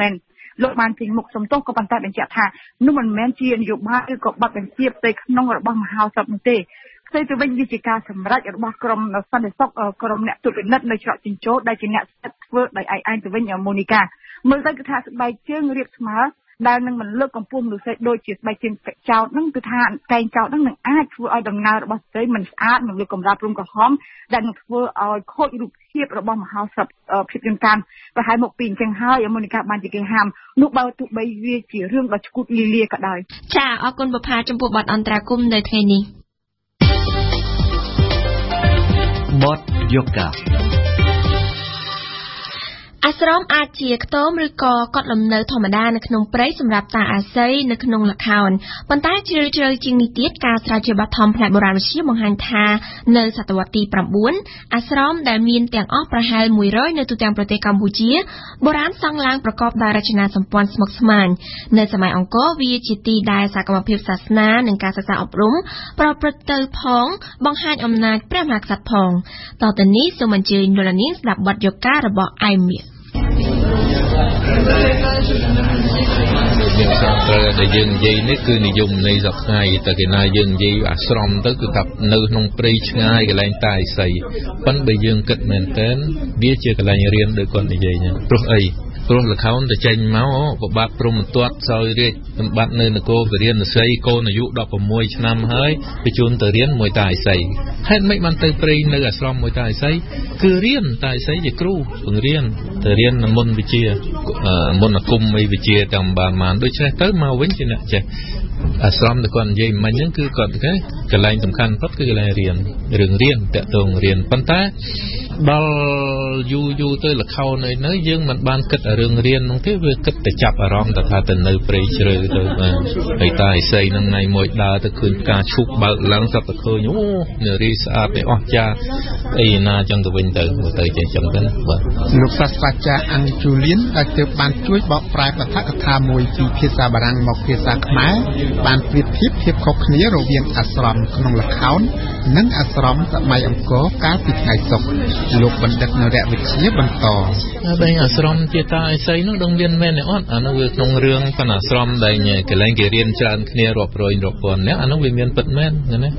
លោកបានចេញមុខសំទោសក៏ប៉ុន្តែបញ្ជាក់ថានោះមិនមែនជានយោបាយឬក៏បទបញ្ជាផ្ទៃក្នុងរបស់មហាសន្និដ្ឋាននោះទេផ្សេងទៅវិញវាជាការសម្រេចរបស់ក្រុមសន្តិសុខក្រុមអ្នកត្រួតពិនិត្យនៅច្រកចិញ្ចោដែលជាអ្នកធ្វើដោយឯងទៅវិញមូនីកាមើលទៅគឺថាស្បែកជើងរៀបស្មើដែលនឹងមិនលើកកម្ពស់មនុស្សដូចជាស្បែកជើងចោតហ្នឹងគឺថាកែងចោតហ្នឹងនឹងអាចធ្វើឲ្យដំណើររបស់ស្ត្រីមិនស្អាតនឹងលើកកម្រាលព្រំក្រហមដែលនឹងធ្វើឲ្យខូចរូបភាពរបស់មហោស្រពភាពយន្តការប្រហែលមកពីអញ្ចឹងហើយមូនីកាបានជាគេហាមនោះបើទោះបីវាជារឿងដ៏ឈ្គួតលីលាក៏ដោយចាអរគុណបុប្ផាចំពោះបទអន្តរាគមន៍នៅថ្ងៃនេះបទយោកាអាស្រមអាចជាខ្ទមឬក៏កុដិលំនៅធម្មតានៅក្នុងព្រៃសម្រាប់តាអាស័យនៅក្នុងល្ខោនប៉ុន្តែជ្រាលជ្រៅជាងនេះទៀតការស្រាវជ្រាវបឋមផ្នែកបុរាណវិទ្យាបង្ហាញថានៅសតវត្សទី9អាស្រមដែលមានទាំងអស់ប្រហែល100នៅទូទាំងប្រទេសកម្ពុជាបុរាណសង់ឡើងប្រកបដោយរចនាសម្ព័ន្ធស្មុគស្មាញនៅសម័យអង្គរវាជាទីដែលសកម្មភាពសាសនានិងការសិក្សាអប់រំប្រព្រឹត្តទៅផងបង្ហាញអំណាចព្រះមហាក្សត្រផងតទៅនេះសូមអញ្ជើញលោកនាងស្ដាប់បទយោការបស់អែមមាសមានខាងត្រូវតែយើងនិយាយនេះគឺនិយមនៃសប្តាហ៍តែគេណាយើងនិយាយអាស្រមទៅគឺថានៅក្នុងព្រៃឆ្ងាយកន្លែងតាឥសីប៉ុន្តែបើយើងគិតមែនតើវាជាកន្លែងរៀនដោយគាត់និយាយហ្នឹងព្រោះអីព្រោះលខោនទៅចេញមកប្របាទព្រំទាត់សោយរាជសម្បត្តិនៅនគរពរាណសីកូនអាយុ16ឆ្នាំហើយបញ្ជូនទៅរៀនមួយតាឥសីហេតុម៉េចបានទៅព្រៃនៅអាស្រមមួយតាឥសីគឺរៀនតាឥសីជាគ្រូបង្រៀនទៅរៀនមុនវិជ្ជាមុនអាគមវិជ្ជាតាមបានដូច្នេះទៅមកវិញជាអ្នកចេះអាស្រមដែលគាត់និយាយមិញហ្នឹងគឺគាត់គេកន្លែងសំខាន់បំផុតគឺកន្លែងរៀនរឿងរៀនតាក់ទងរៀនប៉ុន្តែដល់យូរទៅលខោននៅយើងមិនបានគិតរឿងរៀននោះទេវាគិតតែចាប់អារម្មណ៍ថាទៅនៅព្រៃជ្រៅទៅហើយតាឥសីនឹងថ្ងៃមួយដើរទៅឃើញផ្កាឈូកបើកឡើងសត្វទៅឃើញអូនារីស្អាតនេះអស្ចារ្យអីណាចឹងទៅវិញទៅចេះចឹងទៅបាទលោកសាស្ត្រាចារ្យអង្គជូលៀនដែលទើបបានជួយបកប្រែបទកថាមួយពីភាសាបារាំងមកភាសាខ្មែរបានប្រៀបធៀបភាពខុសគ្នារវាងអាស្រមក្នុងល្ខោននិងអាស្រមសម័យអង្គរកាលពីថ្ងៃសុក្រលោកបណ្ឌិតនរៈវិទ្យាបន្តតែអាស្រមជាតាឥសីនោះដឹងមានមែនទេអត់អានោះវាក្នុងរឿងប៉ុន្តែអាស្រមដែលកន្លែងគេរៀនច្រើនគ្នារាប់រយរាប់ពាន់នាក់អានោះវាមានពិតមែនណា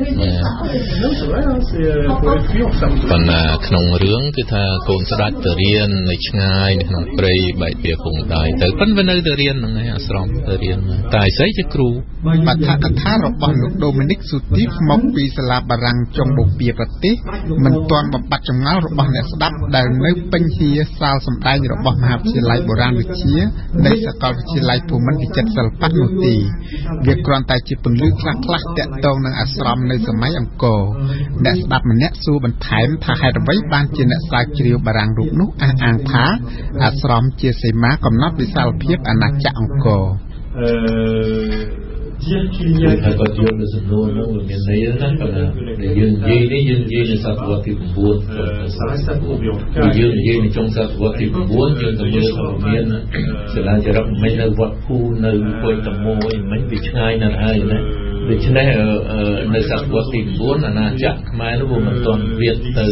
ប៉ុន្តែក្នុងរឿងគឺថាកូនស្ដេចទៅរៀននៅឆ្ងាយនៅក្នុងព្រៃបែកពីពុំដែរទៅប៉ុន្តែនៅទៅរៀនហ្នឹងឯងអាស្រមទៅរៀនតាឥសីជាគ្រូបទកថារបស់លោកដូមីនិកស៊ូទីហ្វមកពីសាលាបារាំងចុងបូព៌ាប្រទេសមិនទាន់បំបត្តិចម្ងល់របស់អ្នកស្ដាប់ដែលនៅពេញហាសាលសម្ដែងរបស់មហាវិទ្យាល័យបុរាណវិទ្យានៃសាកលវិទ្យាល័យភូមិន្ទវិចិត្រសិល្បៈនោះទេវាគ្រាន់តែជាពន្លឺខ្លះៗទាក់ទងនឹងអាស្រមនៅសម័យអង្គរអ្នកស្ដាប់ម្នាក់សួរបន្ថែមថាហេតុអ្វីបានជាអ្នកស្រាវជ្រាវបារាំងរូបនោះអះអាងថាអាស្រមជាសីមាកំណត់វិសាលភាពអាណាចក្រអង្គរហើយក៏យកនៅសំណួរនោះមានន័យណាស់ប៉ុន្តែយើងនិយាយនេះយើងនិយាយនៅសតវត្សទី9យើងនិយាយនៅចុងសតវត្សទី9យើងទៅមើលថាមានសាលាចរិតមិននៅវត្តភូនៅពុយតមួយមិនវាឆ្ងាយណាស់ហើយណាដូច្នេះនៅសតវត្សទី9អាណាចក្រខ្មែរនោះវាមិនទាន់វាទៅ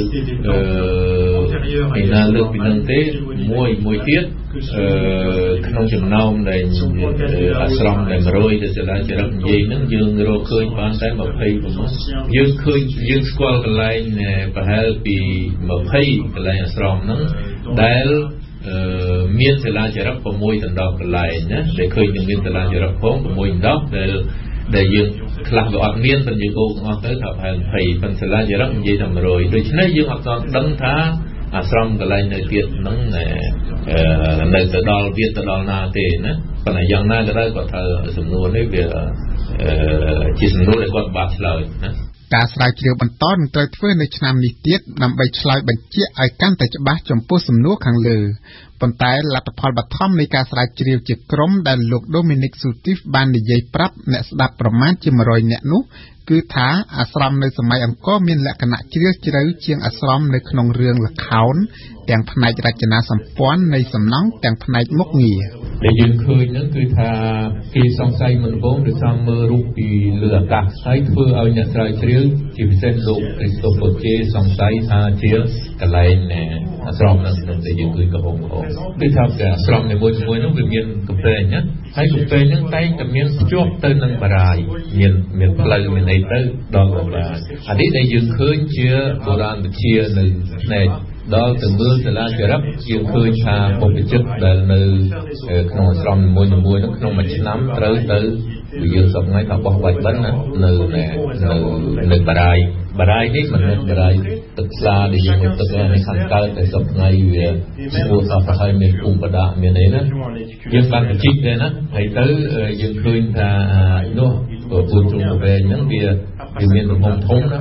ឯណាលើកពីនឹងទេមួយទៀតក្នុងចំណោមដែលអាស្រមដែល100ដែលសាលាចរិតនិយាយហ្នឹងយើងរកឃើញបានតែ20យើងឃើញយើងស្គាល់កន្លែងប្រហែលពី20កន្លែងអាស្រមហ្នឹងដែលមានសាលាចរិត6ដណ្ដប់កន្លែងណាដែលឃើញនឹងមានសាលាចរិតផង6ដណ្ដប់ដែលយើងខ្លះវាអត់មានប៉ុន្តែយើងអូសអស់ទៅថាប្រហែល20ប៉ុន្តែសាលាចរិតនិយាយថា100ដូច្នេះយើងអត់ទាន់ដឹងថាអាស្រមកន្លែងនៅទៀតហ្នឹងនៅទៅដល់វាទៅដល់ណាទេណាប៉ុន្តែយ៉ាងណាក៏ដោយគាត់ថាសំណួរនេះវាជាសំណួរដែលគាត់បាក់ឆ្លើយណាការស្រាវជ្រាវបន្តនឹងត្រូវធ្វើនៅឆ្នាំនេះទៀតដើម្បីឆ្លើយបញ្ជាក់ឲ្យកាន់តែច្បាស់ចំពោះសំណួរខាងលើប៉ុន្តែលទ្ធផលបឋមនៃការស្រាវជ្រាវជាក្រុមដែលលោក Dominic Soutif បាននិយាយប្រាប់អ្នកស្ដាប់ប្រមាណជា100នាក់នោះគឺថាអាស្រមនៅសម័យអង្គរមានលក្ខណៈជ្រាលជ្រៅជាងអាស្រមនៅក្នុងរឿងល្ខោនទាំងផ្នែករចនាសម្ព័ន្ធនៃសំណង់ទាំងផ្នែកមុខងារដែលយើងឃើញហ្នឹងគឺថាគេសង្ស័យមិនបងដោយសារមើលរូបពីលើអាកាសហើយធ្វើឲ្យអ្នកស្រាវជ្រាវជាពិសេសលោក Christopher J សង្ស័យថាជាកន្លែងអាស្រមហ្នឹងដែលយើងឃើញកំពុងគឺថាអាស្រមនីមួយៗហ្នឹងវាមានកំពែងណាហើយកំពែងហ្នឹងតែងតែមានភ្ជាប់ទៅនឹងបារាយមានផ្លូវមានអីទៅដល់បារាយអានេះដែលយើងឃើញជាបុរាណវិទ្យានៅផ្នែកដល់ទៅមើលសាលាចារឹកយើងឃើញថាបុព្វជិតដែលនៅក្នុងអាស្រមនីមួយៗនោះក្នុងមួយឆ្នាំត្រូវទៅយើងសពថ្ងៃថាបោះបាច់បិណ្ឌណានៅបារាយនេះមិនមែនបារាយទឹកសាដែលយើងមានទឹកនៅខាងកើតតែសពថ្ងៃវាឈ្មោះសពហើយមានភូមិបដាមានអីណាយើងបានបញ្ជីកដែរណាហើយទៅយើងឃើញថានោះពូជជុំវែងហ្នឹងវាមានទំហំធំណា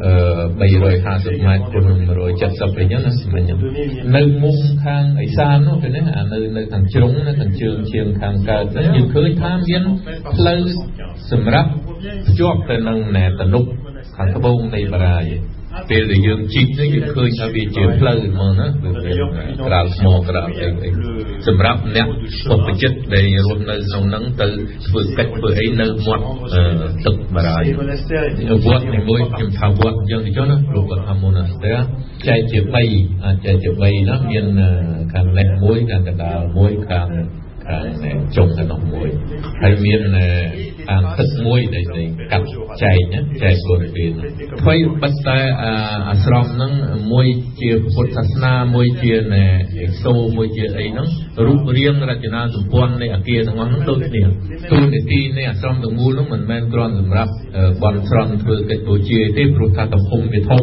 350ម៉ែត្រគុណ170អីចឹងណាស្មិញនៅមុខខាងឦសាននោះទៅនេះនៅខាងជ្រុងណាខាងជើងជាងខាងកើតហ្នឹងយើងឃើញថាមានផ្លូវសម្រាប់ភ្ជាប់ទៅនឹងតនុបខាងត្បូងនៃបារាយពេលដែលយើងជីកនេះយើងឃើញថាវាជាផ្លូវហ្មងណាវាក្រាលថ្មក្រាលអីសម្រាប់អ្នកបុព្វជិតដែលរស់នៅក្នុងហ្នឹងទៅធ្វើកិច្ចធ្វើអីនៅមាត់ទឹកបារាយវត្តនីមួយខ្ញុំថាវត្តអញ្ចឹងទៅចុះណាលោកគាត់ថា Monastery ចែកជា3អាចចែកជា3ណាមានខាងលះមួយខាងកណ្ដាលមួយខាងចុងទៅនោះមួយហើយមានខាងទឹកមួយដែលកាត់ចែកណាចែកបរិវេណអ្វីបិទតែអាស្រមហ្នឹងមួយជាពុទ្ធសាសនាមួយជាអេសូមួយជាអីហ្នឹងរូបរាងរចនាសម្ព័ន្ធនៃអគារទាំងអស់ហ្នឹងដូចគ្នាទូនីតិនៃអាស្រមទាំងមូលហ្នឹងមិនមែនគ្រាន់សម្រាប់បន់ស្រន់ធ្វើកិច្ចបូជាទេព្រោះថាទំហំវាធំ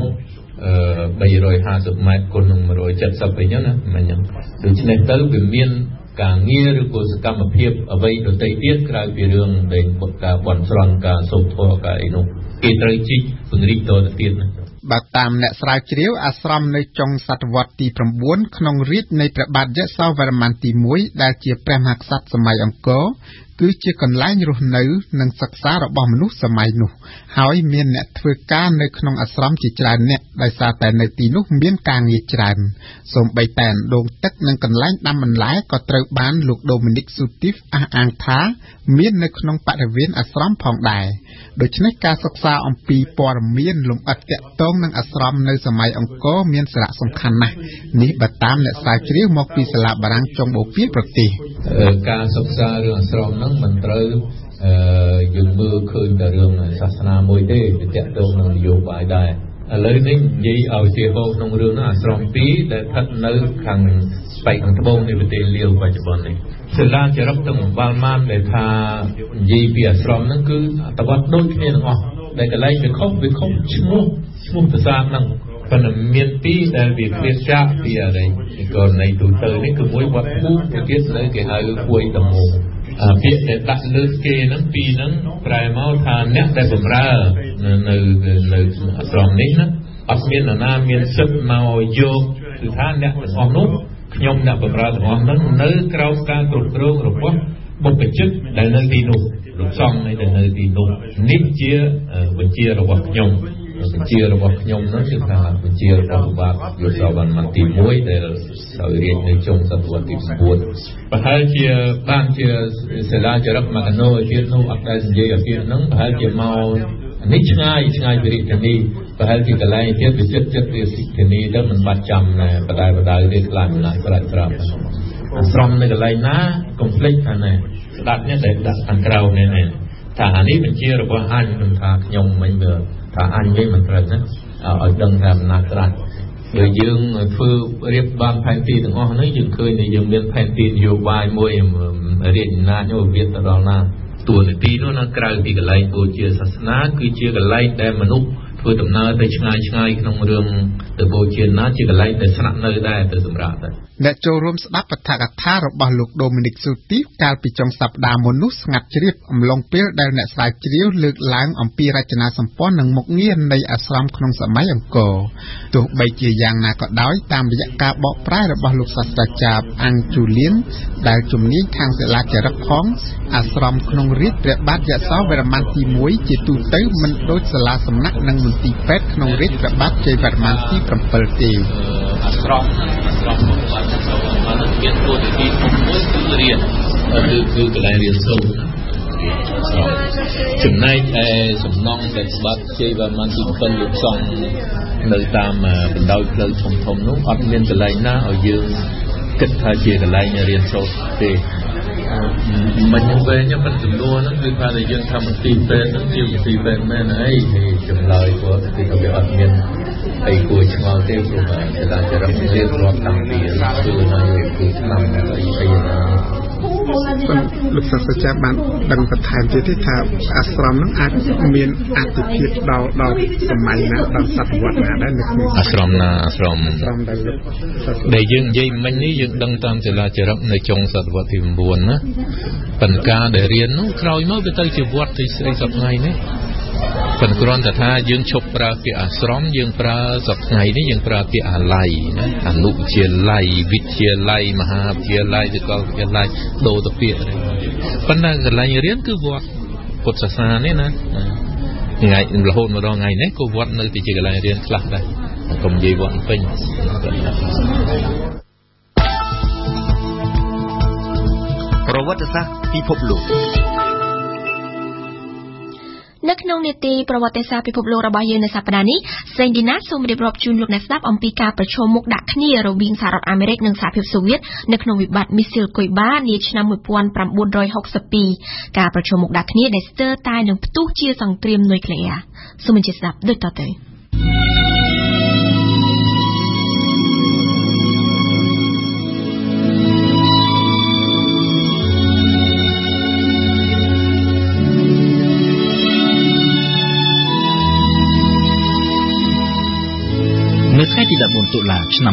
350ម៉ែត្រគុណនឹង170អីចឹងណាមិនចឹងដូច្នេះទៅវាមានការងារឬក៏សកម្មភាពអ្វីដទៃទៀតក្រៅពីរឿងដែលការបន់ស្រន់ការសូត្រធម៌ការអីនោះគេត្រូវជីកពង្រីកទៅទៀតណាបើតាមអ្នកស្រាវជ្រាវអាស្រមនៅចុងសតវត្សទី9ក្នុងរាជនៃព្រះបាទយសោវរ្ម័នទី1ដែលជាព្រះមហាក្សត្រសម័យអង្គរគឺជាកន្លែងរស់នៅនិងសិក្សារបស់មនុស្សសម័យនោះហើយមានអ្នកធ្វើការនៅក្នុងអាស្រមជាច្រើនអ្នកដោយសារតែនៅទីនោះមានការងារច្រើនសូម្បីតែដងទឹកនិងកន្លែងដាំបន្លែក៏ត្រូវបានលោក Dominic Sutif អះអាងថាមាននៅក្នុងបរិវេណអាស្រមផងដែរដូច្នេះការសិក្សាអំពីព័ត៌មានលម្អិតទាក់ទងនឹងអាស្រមនៅសម័យអង្គរមានសារៈសំខាន់ណាស់នេះបើតាមអ្នកស្រាវជ្រាវមកពីសាលាបារាំងចុងបូព៌ាប្រទេសការសិក្សារឿងអាស្រមហ្នឹងមិនត្រូវយើងមើលឃើញតែរឿងសាសនាមួយទេវាទាក់ទងនឹងនយោបាយដែរឥឡូវនេះនិយាយឲ្យជាហោក្នុងរឿងហ្នឹងអាស្រម2ដែលស្ថិតនៅខាងស្បែកខាងត្បូងនៃប្រទេសលាវបច្ចុប្បន្ននេះសាលាចារឹកទាំងបាល់ម៉ានដែលថានិយាយពីអាស្រមហ្នឹងគឺអត្តវត្តដូចគ្នាទាំងអស់ដែលកន្លែងវាខុសឈ្មោះប្រាសាទហ្នឹងប៉ុន្តែមាន2ដែលវាព្រាបចាកពីអីករណីទូទៅនេះគឺមួយវត្តភូមិមួយទៀតនៅគេហៅហួយតមោពាក្យដែលដាក់លើគេហ្នឹងពីរហ្នឹងប្រែមកថាអ្នកដែលបម្រើនៅអាស្រមនេះណាអត់មាននរណាមានសិទ្ធិមកយកគឺថាអ្នកទាំងអស់នោះខ្ញុំអ្នកបម្រើទាំងអស់ហ្នឹងនៅក្រោមការគ្រប់គ្រងរបស់បុព្វជិតដែលនៅទីនោះលោកសំដែលនៅទីនោះនេះជាបញ្ជារបស់ខ្ញុំបញ្ជារបស់ខ្ញុំនោះគឺថាបញ្ជារបស់បាទយសោវរ្ម័នទី1ដែលដោយរាជនៅចុងសតវត្សទី9ប្រហែលជាបានជាសាលាចារឹកមកកណូទៀតនោះអត់ដែលនិយាយអំពីហ្នឹងប្រហែលជាមកនេះឆ្ងាយពីរាជធានីប្រហែលជាកន្លែងទៀតវាចិត្តរាជធានីទៅមិនបាច់ចាំបដៅទេខ្លាំងណាស់ប្រាប់អាស្រមនៅកន្លែងណាកុំភ្លេចថាណាស្ដាប់នេះតែដាក់ខាងក្រៅនេះថាអានេះបញ្ជារបស់អញមិនថាខ្ញុំមិនមើលថាអញវិញមិនត្រូវណាឲ្យដឹងថាអំណាចត្រាស់បើយើងធ្វើរៀបបានផែនទីទាំងអស់នេះយើងឃើញថាយើងមានផែនទីនយោបាយមួយរាជអំណាចនោះវាទៅដល់ណាទួលនីតិនោះនៅក្រៅពីកន្លែងបូជាសាសនាគឺជាកន្លែងដែលមនុស្សធ្វើដំណើរទៅឆ្ងាយក្នុងរឿងទៅបូជាណាជាកន្លែងដែលស្នាក់នៅដែរទៅសម្រាប់ដែរអ្នកចូលរួមស្ដាប់ពធកថារបស់លោក Dominic Sutif កាលពីចុងសប្តាហ៍មុននោះស្ងាត់ជ្រាបអំឡុងពេលដែលអ្នកស្រាវជ្រាវលើកឡើងអំពីរចនាសម្ព័ន្ធនិងមុខងារនៃអាស្រមក្នុងសម័យអង្គរទោះបីជាយ៉ាងណាក៏ដោយតាមរយៈការបកប្រែរបស់លោកសាស្ត្រាចារ្យអង្គជូលៀនដែលជំនាញខាងសិលាចារឹកផងអាស្រមក្នុងរាជព្រះបាទយសោវរ្ម័នទី1ជាទូទៅមិនដូចសាលាសំណាក់និងមន្ទីរពេទ្យក្នុងរាជព្រះបាទជ័យវរ្ម័នទី7ទេអាស្រមរបស់បានមានតួនាទីមួយគឺរៀនគឺកន្លែងរៀនសូត្រចំណែកឯសំណង់ដែលស្បាត់ជ័យវរ្ម័នទី7លោកសង់នៅតាមបណ្ដោយផ្លូវធំនោះអត់មានកន្លែងណាឲ្យយើងគិតថាជាកន្លែងរៀនសូត្រទេមិនវិញមិនចំនួនហ្នឹងគឺថាយើងថាមន្ទីរពេទ្យហ្នឹងជាមន្ទីរពេទ្យមែនអីចម្លើយគាត់គឺថាវាអត់មានអីគួរឆ្ងល់ទេព្រោះតែតែចរិតរៀបរាប់តាំងពីគឺនៅគឺឆ្នាំអីណាលោកសាស្ត្រាចារ្យបានដឹងបន្ថែមទៀតថាអាស្រមហ្នឹងអាចមានអត្ថិភាពដល់សម័យណាដល់សតវត្សណាដែរនៅក្នុងអាស្រមដែលយើងនិយាយមិញនេះយើងដឹងតាមសិលាចារឹកនៅចុងសតវត្សទី9ណាប៉ុន្តែការដែលរៀននោះក្រោយមកវាទៅជាវត្តទីស្អីសប្តាហ៍នេះប៉ុន្តែគ្រាន់តែថាយើងឈប់ប្រើពាក្យអាស្រមយើងប្រើសប្តាហ៍នេះយើងប្រើពាក្យអាល័យណាអនុវិទ្យាល័យវិទ្យាល័យមហាវិទ្យាល័យឬក៏វិទ្យាល័យដូរទៅពាក្យប៉ុន្តែកន្លែងរៀនគឺវត្តពុទ្ធសាសនានេះណាថ្ងៃរហូតមកដល់ថ្ងៃនេះក៏វត្តនៅតែជាកន្លែងរៀនខ្លះដែរកុំនិយាយវត្តពេញប្រវត្តិសាស្ត្រពិភពលោកនៅក្នុងនីតិប្រវត្តិសាស្ត្រពិភពលោករបស់យើងនៅសប្តាហ៍នេះសេងឌីណាតសូមរៀបរាប់ជូនលោកអ្នកស្ដាប់អំពីការប្រឈមមុខដាក់គ្នារវាងសហរដ្ឋអាមេរិកនិងសហភាពសូវៀតនៅក្នុងវិបត្តិមីស៊ីលគុយបានាឆ្នាំ1962ការប្រឈមមុខដាក់គ្នាដែលស្ទើរតែនឹងផ្ទុះជាសង្គ្រាមនុយក្លេអ៊ែរសូមអញ្ជើញស្ដាប់ដូចតទៅនៅថ្ងៃទី14តុលាឆ្នាំ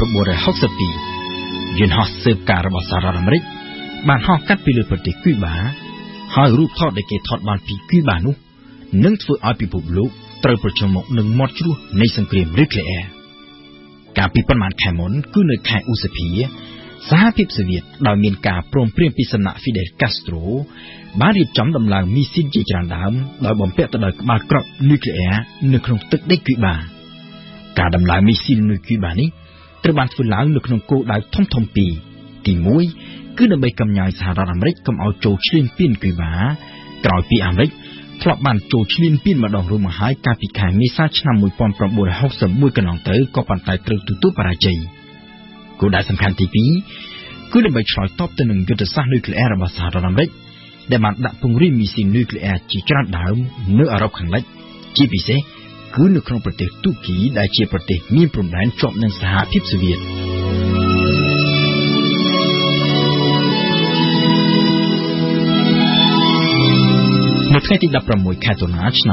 1962យន្តហោះស៊ើបការរបស់សហរដ្ឋអាមេរិកបានហោះកាត់ពីលើប្រទេសគូបាហើយរូបថតដែលគេថតបានពីគូបានោះនឹងធ្វើឲ្យពិភពលោកត្រូវប្រឈមមុខនឹងមាត់ជ្រោះនៃសង្គ្រាមនុយក្លេអ៊ែរកាលពីប៉ុន្មានខែមុនគឺនៅខែឧសភាសហភាពសូវៀតដោយមានការព្រមព្រៀងពីសំណាក់ Fidel Castro បានរៀបចំដំឡើងមីស៊ីលជាច្រើនដើមដោយបំពាក់ទៅដោយក្បាលគ្រាប់នុយក្លេអ៊ែរនៅក្នុងទឹកដីគូបាការដំឡើងមីស៊ីលនៅគូបានេះត្រូវបានធ្វើឡើងនៅក្នុងគោលដៅធំពីរទី1គឺដើម្បីកំញាយសហរដ្ឋអាមេរិកកុំឲ្យចូលឈ្លានពានគូបាក្រោយពីអាមេរិកធ្លាប់បានចូលឈ្លានពានម្ដងរួចមកហើយកាលពីខែមេសាឆ្នាំ1961កន្លងទៅក៏ប៉ុន្តែត្រូវទទួលបរាជ័យគោលដៅសំខាន់ទី2គឺដើម្បីឆ្លើយតបទៅនឹងយុទ្ធសាស្ត្រនុយក្លេអ៊ែររបស់សហរដ្ឋអាមេរិកដែលបានដាក់ពង្រាយមីស៊ីលនុយក្លេអ៊ែរជាច្រើនដើមនៅអឺរ៉ុបខាងលិចជាពិសេសគឺនៅក្នុងប្រទេសទូគីដែលជាប្រទេសមានព្រំដែនជាប់នឹងសហភាពសូវៀតនៅថ្ងៃទី16ខែតុលាឆ្នាំ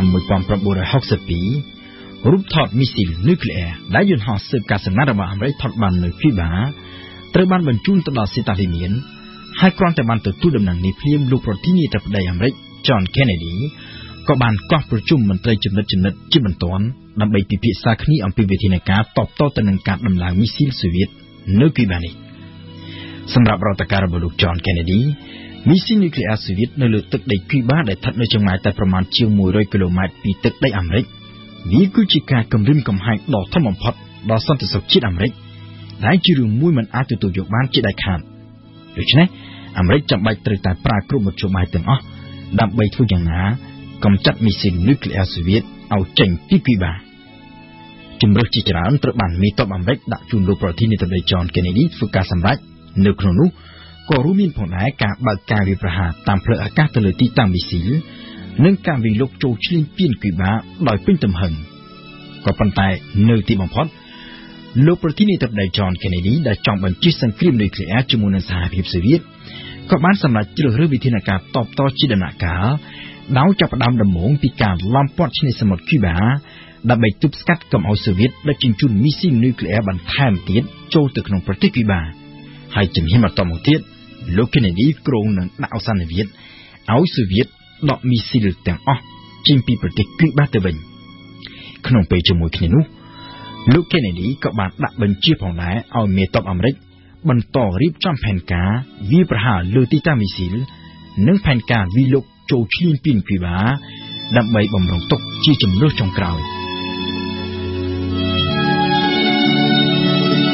1962រូបថតមីស៊ីលនុយក្លេអ៊ែរដែលយន្តហោះស៊ើបការសម្ងាត់របស់អាមេរិកថតបាននៅគូបាត្រូវបានបញ្ជូនទៅដល់សេតាលីមៀនហើយគ្រាន់តែបានទទួលដំណឹងនេះភ្លាមលោកប្រធានាធិបតីអាមេរិក John Kennedy ក៏បានកោះប្រជុំមន្ត្រីចំណិតជាបន្ទាន់ដើម្បីពិភាក្សាគ្នាអំពីវិធានការតបតទៅនឹងការដំឡើងមីស៊ីលសូវៀតនៅគូបានេះសម្រាប់រដ្ឋការរបស់លោក John Kennedy មីស៊ីលនុយក្លេអ៊ែរសូវៀតនៅលើទឹកដីគូបាដែលស្ថិតនៅចម្ងាយតែប្រមាណជាង100គីឡូម៉ែត្រពីទឹកដីអាមេរិកវាគឺជាការគំរាមកំហែងដ៏ធំបំផុតដល់សន្តិសុខជាតិអាមេរិកដែលជារឿងមួយមិនអាចទទួលយកបានជាដាច់ខាតដូច្នេះអាមេរិកចាំបាច់ត្រូវតែប្រើគ្រប់មធ្យោបាយទាំងអស់ដើម្បីធ្វើយ៉ាងណាកម្ចាត់មីស៊ីលនុយក្លេអ៊ែរសូវៀតឲ្យចេញពីគូបាជំរើសជាច្រើនត្រូវបានមេតបអាមេរិកដាក់ជូនលោកប្រធានាធិបតី John Kennedy ធ្វើការសម្រេចនៅក្នុងនោះក៏រួមមានផងដែរការបើកការវាយប្រហារតាមផ្លូវអាកាសទៅលើទីតាំងមីស៊ីលនិងការវិលលោកចូលឈ្លានពានគូបាដោយពេញទំហឹងក៏ប៉ុន្តែនៅទីបំផុតលោកប្រធានាធិបតី John Kennedy ដែលចង់បញ្ជិះសង្គ្រាមនុយក្លេអ៊ែរជាមួយនឹងសហភាពសូវៀតក៏បានសម្រេចជ្រើសរើសវិធានការតបតជាដំណាក់កាលដោយចាប់ផ្ដើមដំបូងពីការឡោមព័ទ្ធឆ្នេរសមុទ្រគូបាដើម្បីទប់ស្កាត់កុំឲ្យសូវៀតដឹកជញ្ជូនមីស៊ីលនុយក្លេអ៊ែរបន្ថែមទៀតចូលទៅក្នុងប្រទេសគូបាហើយជំហានបន្តមកទៀតលោក Kennedy គ្រោងនឹងដាក់ឱសន្និវិត្តឲ្យសូវៀតដកមីស៊ីលទាំងអស់ចេញពីប្រទេសគូបាទៅវិញក្នុងពេលជាមួយគ្នានោះលោក Kennedy ក៏បានដាក់បញ្ជាផងដែរឲ្យមេតបអាមេរិកបន្តរៀបចំផែនការវាយប្រហារលើទីតាំងមីស៊ីលនិងផែនការវាយលុកចូលឈ្លានពានគូបាដើម្បីបំរុងទុកជាជំរើសចុងក្រោយ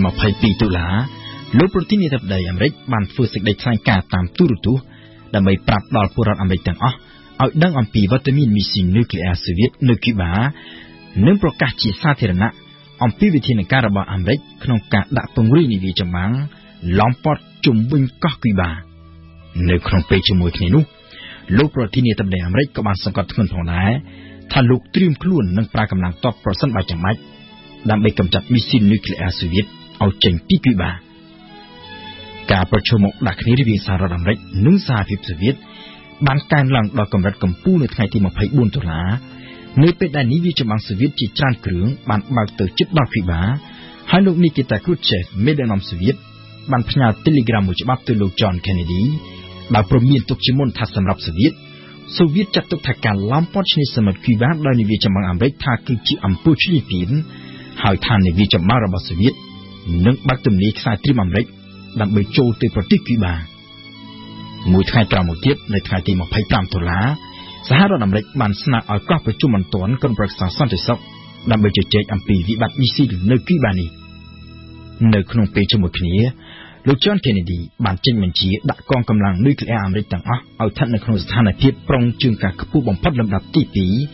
22 តុលាលោកប្រធានាធិបតីអាមេរិកបានធ្វើសេចក្តីថ្លែងការណ៍តាមទូរទស្សន៍ដើម្បីប្រាប់ដល់ពលរដ្ឋអាមេរិកទាំងអស់ឲ្យដឹងអំពីវត្តមានមីស៊ីលនុយក្លេអ៊ែរសូវៀតនៅគូបានិងប្រកាសជាសាធារណៈអំពីវិធានការរបស់អាមេរិកក្នុងការដាក់ពង្រាយនាវាចម្បាំងឡោមព័ទ្ធជុំវិញកោះគូបានៅក្នុងពេលជាមួយគ្នានោះលោកប្រធានាធិបតីអាមេរិកក៏បានសង្កត់ធ្ងន់ផងដែរថាលោកត្រៀមខ្លួននឹងប្រើកម្លាំងទ័ពប្រសិនបើចាំបាច់ដើម្បីកម្ចាត់មីស៊ីលនុយក្លេអ៊ែរសូវៀតឲ្យចេញពីគូបាការប្រជុំមកដាក់គ្នារវាងសហរដ្ឋអាមេរិកនិងសហភាពសូវៀតបានកើនឡើងដល់កម្រិតកំពូលនៅថ្ងៃទី24តុលានៅពេលដែលនាវាចម្បាំងសូវៀតជាច្រើនគ្រឿងបានបើកទៅជិតដល់គូបាហើយលោកនីគីតាគ្រូឆេវមេដឹកនាំសូវៀតបានផ្ញើ Telegram មួយច្បាប់ទៅលោក John Kennedy ដោយព្រមានទុកជាមុនថាសម្រាប់សូវៀតចាត់ទុកថាការឡោមព័ទ្ធឆ្នេរសមុទ្រគូបាដោយនាវាចម្បាំងអាមេរិកថាគឺជាអំពើឈ្លាសពានហើយថានាវាចម្បាំងរបស់សូវៀតនឹងបើកទំនាយខ្សែត្រៀមអាមេរិកដើម្បីចូលទៅប្រទេសគូបាមួយថ្ងៃក្រោយមកទៀតនៅថ្ងៃទី25តុលាសហរដ្ឋអាមេរិកបានស្នើឲ្យកោះប្រជុំបន្ទាន់ក្រុមប្រឹក្សាសន្តិសុខដើម្បីជជែកអំពីវិបត្តិមីស៊ីលនៅគូបានេះនៅក្នុងពេលជាមួយគ្នាលោក John Kennedy បានចេញបញ្ជាដាក់កងកម្លាំងនុយក្លេអ៊ែរអាមេរិកទាំងអស់ឲ្យស្ថិតនៅក្នុងស្ថានភាពប្រុងជើងការខ្ពស់បំផុតលំដាប់ទី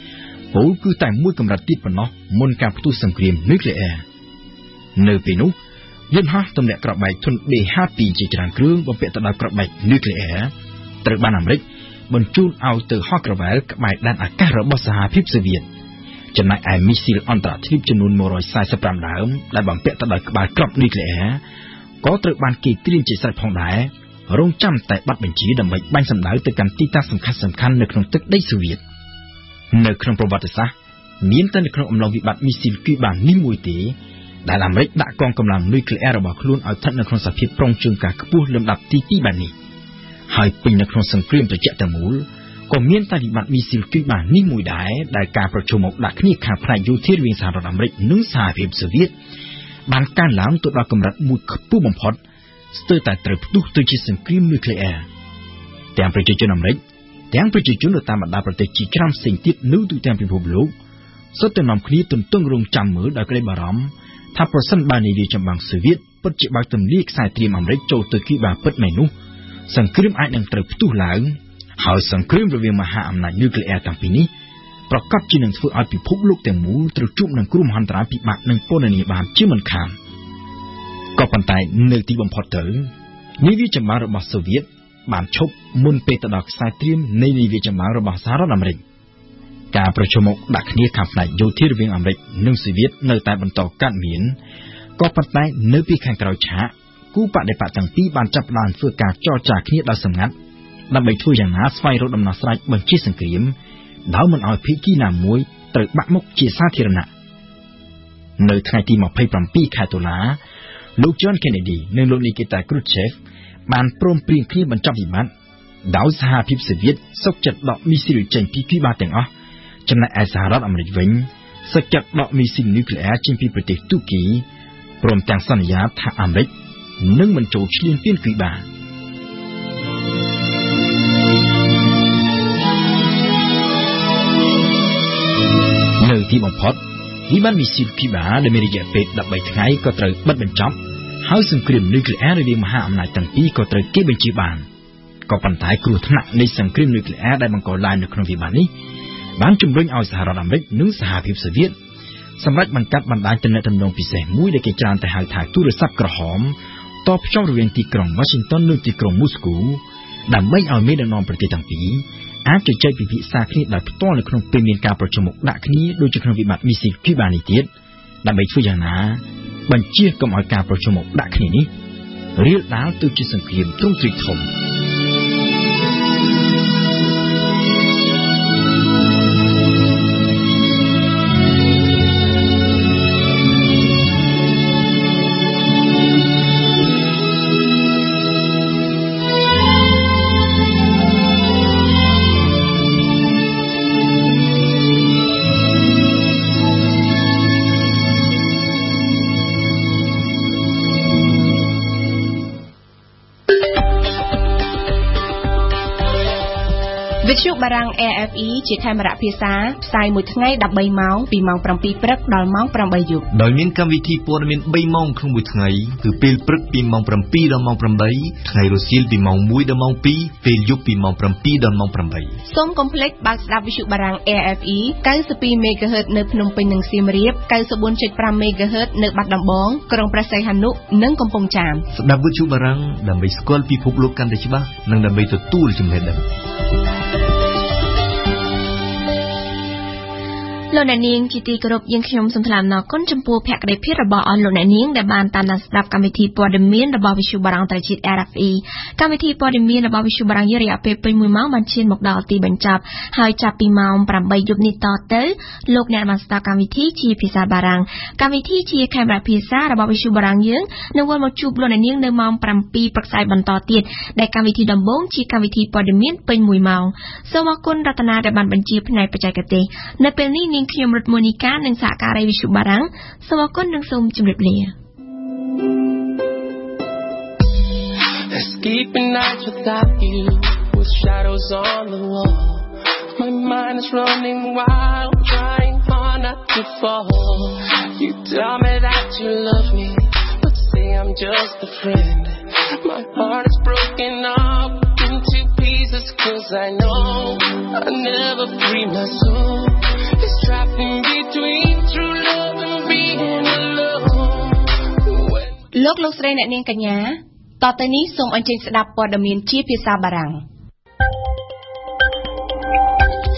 2ពលគឺតែមួយកម្រិតទៀតប៉ុណ្ណោះមុនការផ្ទុះសង្គ្រាមនុយក្លេអ៊ែរនៅពេលនោះយន្តហោះទម្លាក់គ្រាប់បែកធុន B-52 ជាច្រើនគ្រឿងបំពាក់ទៅដោយគ្រាប់បែកនុយក្លេអ៊ែរត្រូវបានអាមេរិកបញ្ជូនឲ្យទៅហោះក្រវ៉ែលក្បែរដែនអាកាសរបស់សហភាពសូវៀតចំណែកឯមីស៊ីលអន្តរជាតិចំនួន145ដើមដែលបំពាក់ទៅដោយក្បាលគ្រាប់នុយក្លេអ៊ែរក៏ត្រូវបានគេត្រៀមជាស្រេចផងដែររងចាំតែបាត់បញ្ជាដើម្បីបាញ់សម្ដៅទៅកាន់ទីតាំងសំខាន់ៗនៅក្នុងទឹកដីសូវៀតនៅក្នុងប្រវត្តិសាស្ត្រមានតែនៅក្នុងអំឡុងវិបត្តិមីស៊ីលគូបានេះមួយទេដែលអាមេរិកដាក់កងកម្លាំងនុយក្លេអ៊ែររបស់ខ្លួនឲ្យស្ថិតនៅក្នុងសភាពប្រុងជើងការខ្ពស់លំដាប់ទី2បែបនេះហើយពេញនៅក្នុងសង្គ្រាមត្រជាក់តែមូលក៏មានតែវិបត្តិមីស៊ីលគូបានេះមួយដែរដែលការប្រជុំមកដាក់គ្នាខាងផ្នែកយោធារវាងសហរដ្ឋអាមេរិកនិងសហភាពសូវៀតបានកើនឡើងទៅដល់កម្រិតមួយខ្ពស់បំផុតស្ទើរតែត្រូវផ្ទុះទៅជាសង្គ្រាមនុយក្លេអ៊ែរទាំងប្រជាជនអាមេរិកទាំងប្រជាជននៅតាមបណ្ដាប្រទេសជាច្រើនផ្សេងទៀតនៅទូទាំងពិភពលោកសុទ្ធតែនាំគ្នាទន្ទឹងរង់ចាំមើលដោយក្តីបារម្ភថាប្រសិនបើនាវាចម្បាំងសូវៀតពិតជាបើកទម្លាយខ្សែត្រៀមអាមេរិកចូលទៅគូបាពិតមែននោះសង្គ្រាមអាចនឹងត្រូវផ្ទុះឡើងហើយសង្គ្រាមរវាងមហាអំណាចនុយក្លេអ៊ែរទាំងពីរនេះប្រកាសជានឹងធ្វើឲ្យពិភពលោកទាំងមូលត្រូវជួបនឹងគ្រោះមហន្តរាយពិបាកនិងពន្ធនាបានជាមិនខានក៏ប៉ុន្តែនៅទីបំផុតទៅនាវាចម្បាំងរបស់សូវៀតបានឈប់មុនពេលទៅដល់ខ្សែត្រៀមនៃនាវាចម្បាំងរបស់សហរដ្ឋអាមេរិកការប្រជុំមកដាក់គ្នាខាងផ្នែកយោធារវាងអាមេរិកនិងសូវៀតនៅតែបន្តកើតមានក៏ប៉ុន្តែនៅពីខាងក្រោយឆាកគូបដិបត្តិទាំងពីរបានចាប់ផ្ដើមធ្វើការចរចាគ្នាដោយសម្ងាត់ដើម្បីធ្វើយ៉ាងណាស្វែងរកដំណោះស្រាយបញ្ចប់សង្គ្រាមដោយមិនឲ្យភាគីណាមួយត្រូវបាក់មុខជាសាធារណៈនៅថ្ងៃទី27ខែតុលាលោក John Kennedy និងលោក Nikita Khrushchev បានព្រមព្រៀងគ្នាបញ្ចប់វិបត្តិដោយសហភាពសូវៀតសុខចិត្តដកមីស៊ីលចេញពីគូបាទាំងអស់ចំណែកឯសហរដ្ឋអាមេរិកវិញសុខចិត្តដកមីស៊ីលនុយក្លេអ៊ែរចេញពីប្រទេសទូគីព្រមទាំងសន្យាថាអាមេរិកនឹងមិនចូលឈ្លានពានគូបានៅទីបំផុតវិបត្តិមីស៊ីលគូបាដែលមានរយៈពេល13ថ្ងៃក៏ត្រូវបិទបញ្ចប់ហើយសង្គ្រាមនុយក្លេអ៊ែររវាងមហាអំណាចទាំងពីរក៏ត្រូវគេបញ្ជាបានក៏ប៉ុន្តែគ្រោះថ្នាក់នៃសង្គ្រាមនុយក្លេអ៊ែរដែលបង្កឡើងនៅក្នុងវិបត្តិនេះបានជំរុញឲ្យសហរដ្ឋអាមេរិកនិងសហភាពសូវៀតសម្រាប់បង្កាត់បណ្ដាញទំនាក់ទំនងពិសេសមួយដែលគេច្រើនតែហៅថាទូរស័ព្ទក្រហមតបភ្ជាប់រវាងទីក្រុង Washington និងទីក្រុង Moscow ដើម្បីឲ្យមេដឹកនាំប្រទេសទាំងពីរអាចជជែកពិភាក្សាគ្នាដោយផ្ទាល់នៅក្នុងពេលមានការប្រជុំមុខដាក់គ្នាដូចជាក្នុងវិបត្តិមីស៊ីលគូបានេះទៀតដើម្បីធ្វើយ៉ាងណាបញ្ជាកុំឲ្យការប្រជុំមុខដាក់គ្នានេះរាលដាលទៅជាសង្គ្រាមទ្រង់ទ្រាយធំទ្យុបារាំង RFE ជាខេមរៈភាសាផ្សាយមួយថ្ងៃ13ម៉ោងពីម៉ោង7ព្រឹកដល់ម៉ោង8យប់ដោយមានកម្មវិធីព័ត៌មាន3ម៉ោងក្នុងមួយថ្ងៃគឺពេលព្រឹកពីម៉ោង7ដល់ម៉ោង8ថ្ងៃរសៀលពីម៉ោង1ដល់ម៉ោង2ពេលយប់ពីម៉ោង7ដល់ម៉ោង8 សូមកុំភ្លេចបើកស្ដាប់វិទ្យុបារាំង RFE 92 MHz នៅភ្នំពេញនិងសៀមរាប 94.5 MHz នៅបាត់ដំបងក្រុងព្រះសីហនុនិងកំពង់ចាមស្ដាប់វិទ្យុបារាំងដើម្បីស្គាល់ពិភពលោកកាន់តែច្បាស់និងដើម្បីទទួលចំណេះដឹងលោកអ្នកនាងជាទីគោរពយើងខ្ញុំសូមថ្លែងអំណរគុណចំពោះភក្ដីភាពរបស់អស់លោកអ្នកនាងដែលបានតាមដានស្ដាប់កម្មវិធីព័ត៌មានរបស់វិទ្យុបារាំងជាតិ RFE កម្មវិធីព័ត៌មានរបស់វិទ្យុបារាំងរយៈពេល1 ម៉ោងបានឈានមកដល់ទីបញ្ចប់ហើយចាប់ពីម៉ោង8យប់នេះតទៅលោកអ្នកបានស្ដាប់កម្មវិធីជាភាសាបារាំងកម្មវិធីជាខេមរៈភាសារបស់វិទ្យុបារាំងយើងនឹងវិលមកជួបលោកអ្នកនាងនៅម៉ោង7ព្រឹកស្អែកបន្តទៀតដែលកម្មវិធីដំបូងជាកម្មវិធីព័ត៌មានពេញ1ម៉ោងសូមអរគុណរតនាដែលបានបញ្ជាផ្នែកបច្ចេកទេសនៅពេលនេះនាងខ្ញុំរតមូនីកានិងសហការីវិទ្យុបារាំងសូមអរគុណនិងសូមជម្រាបលា Escaping nights without you with shadows on the wall my mind is running wild trying hard not to fall you tell me that you love me but say I'm just a friend my heart is broken up into pieces cause I know I never free my soul it's trapped in between true love and being alone លោកស្រីអ្នកនាងកញ្ញាតទៅនេះសូមអញ្ជើញស្ដាប់ព័ត៌មានជាភាសាបារាំង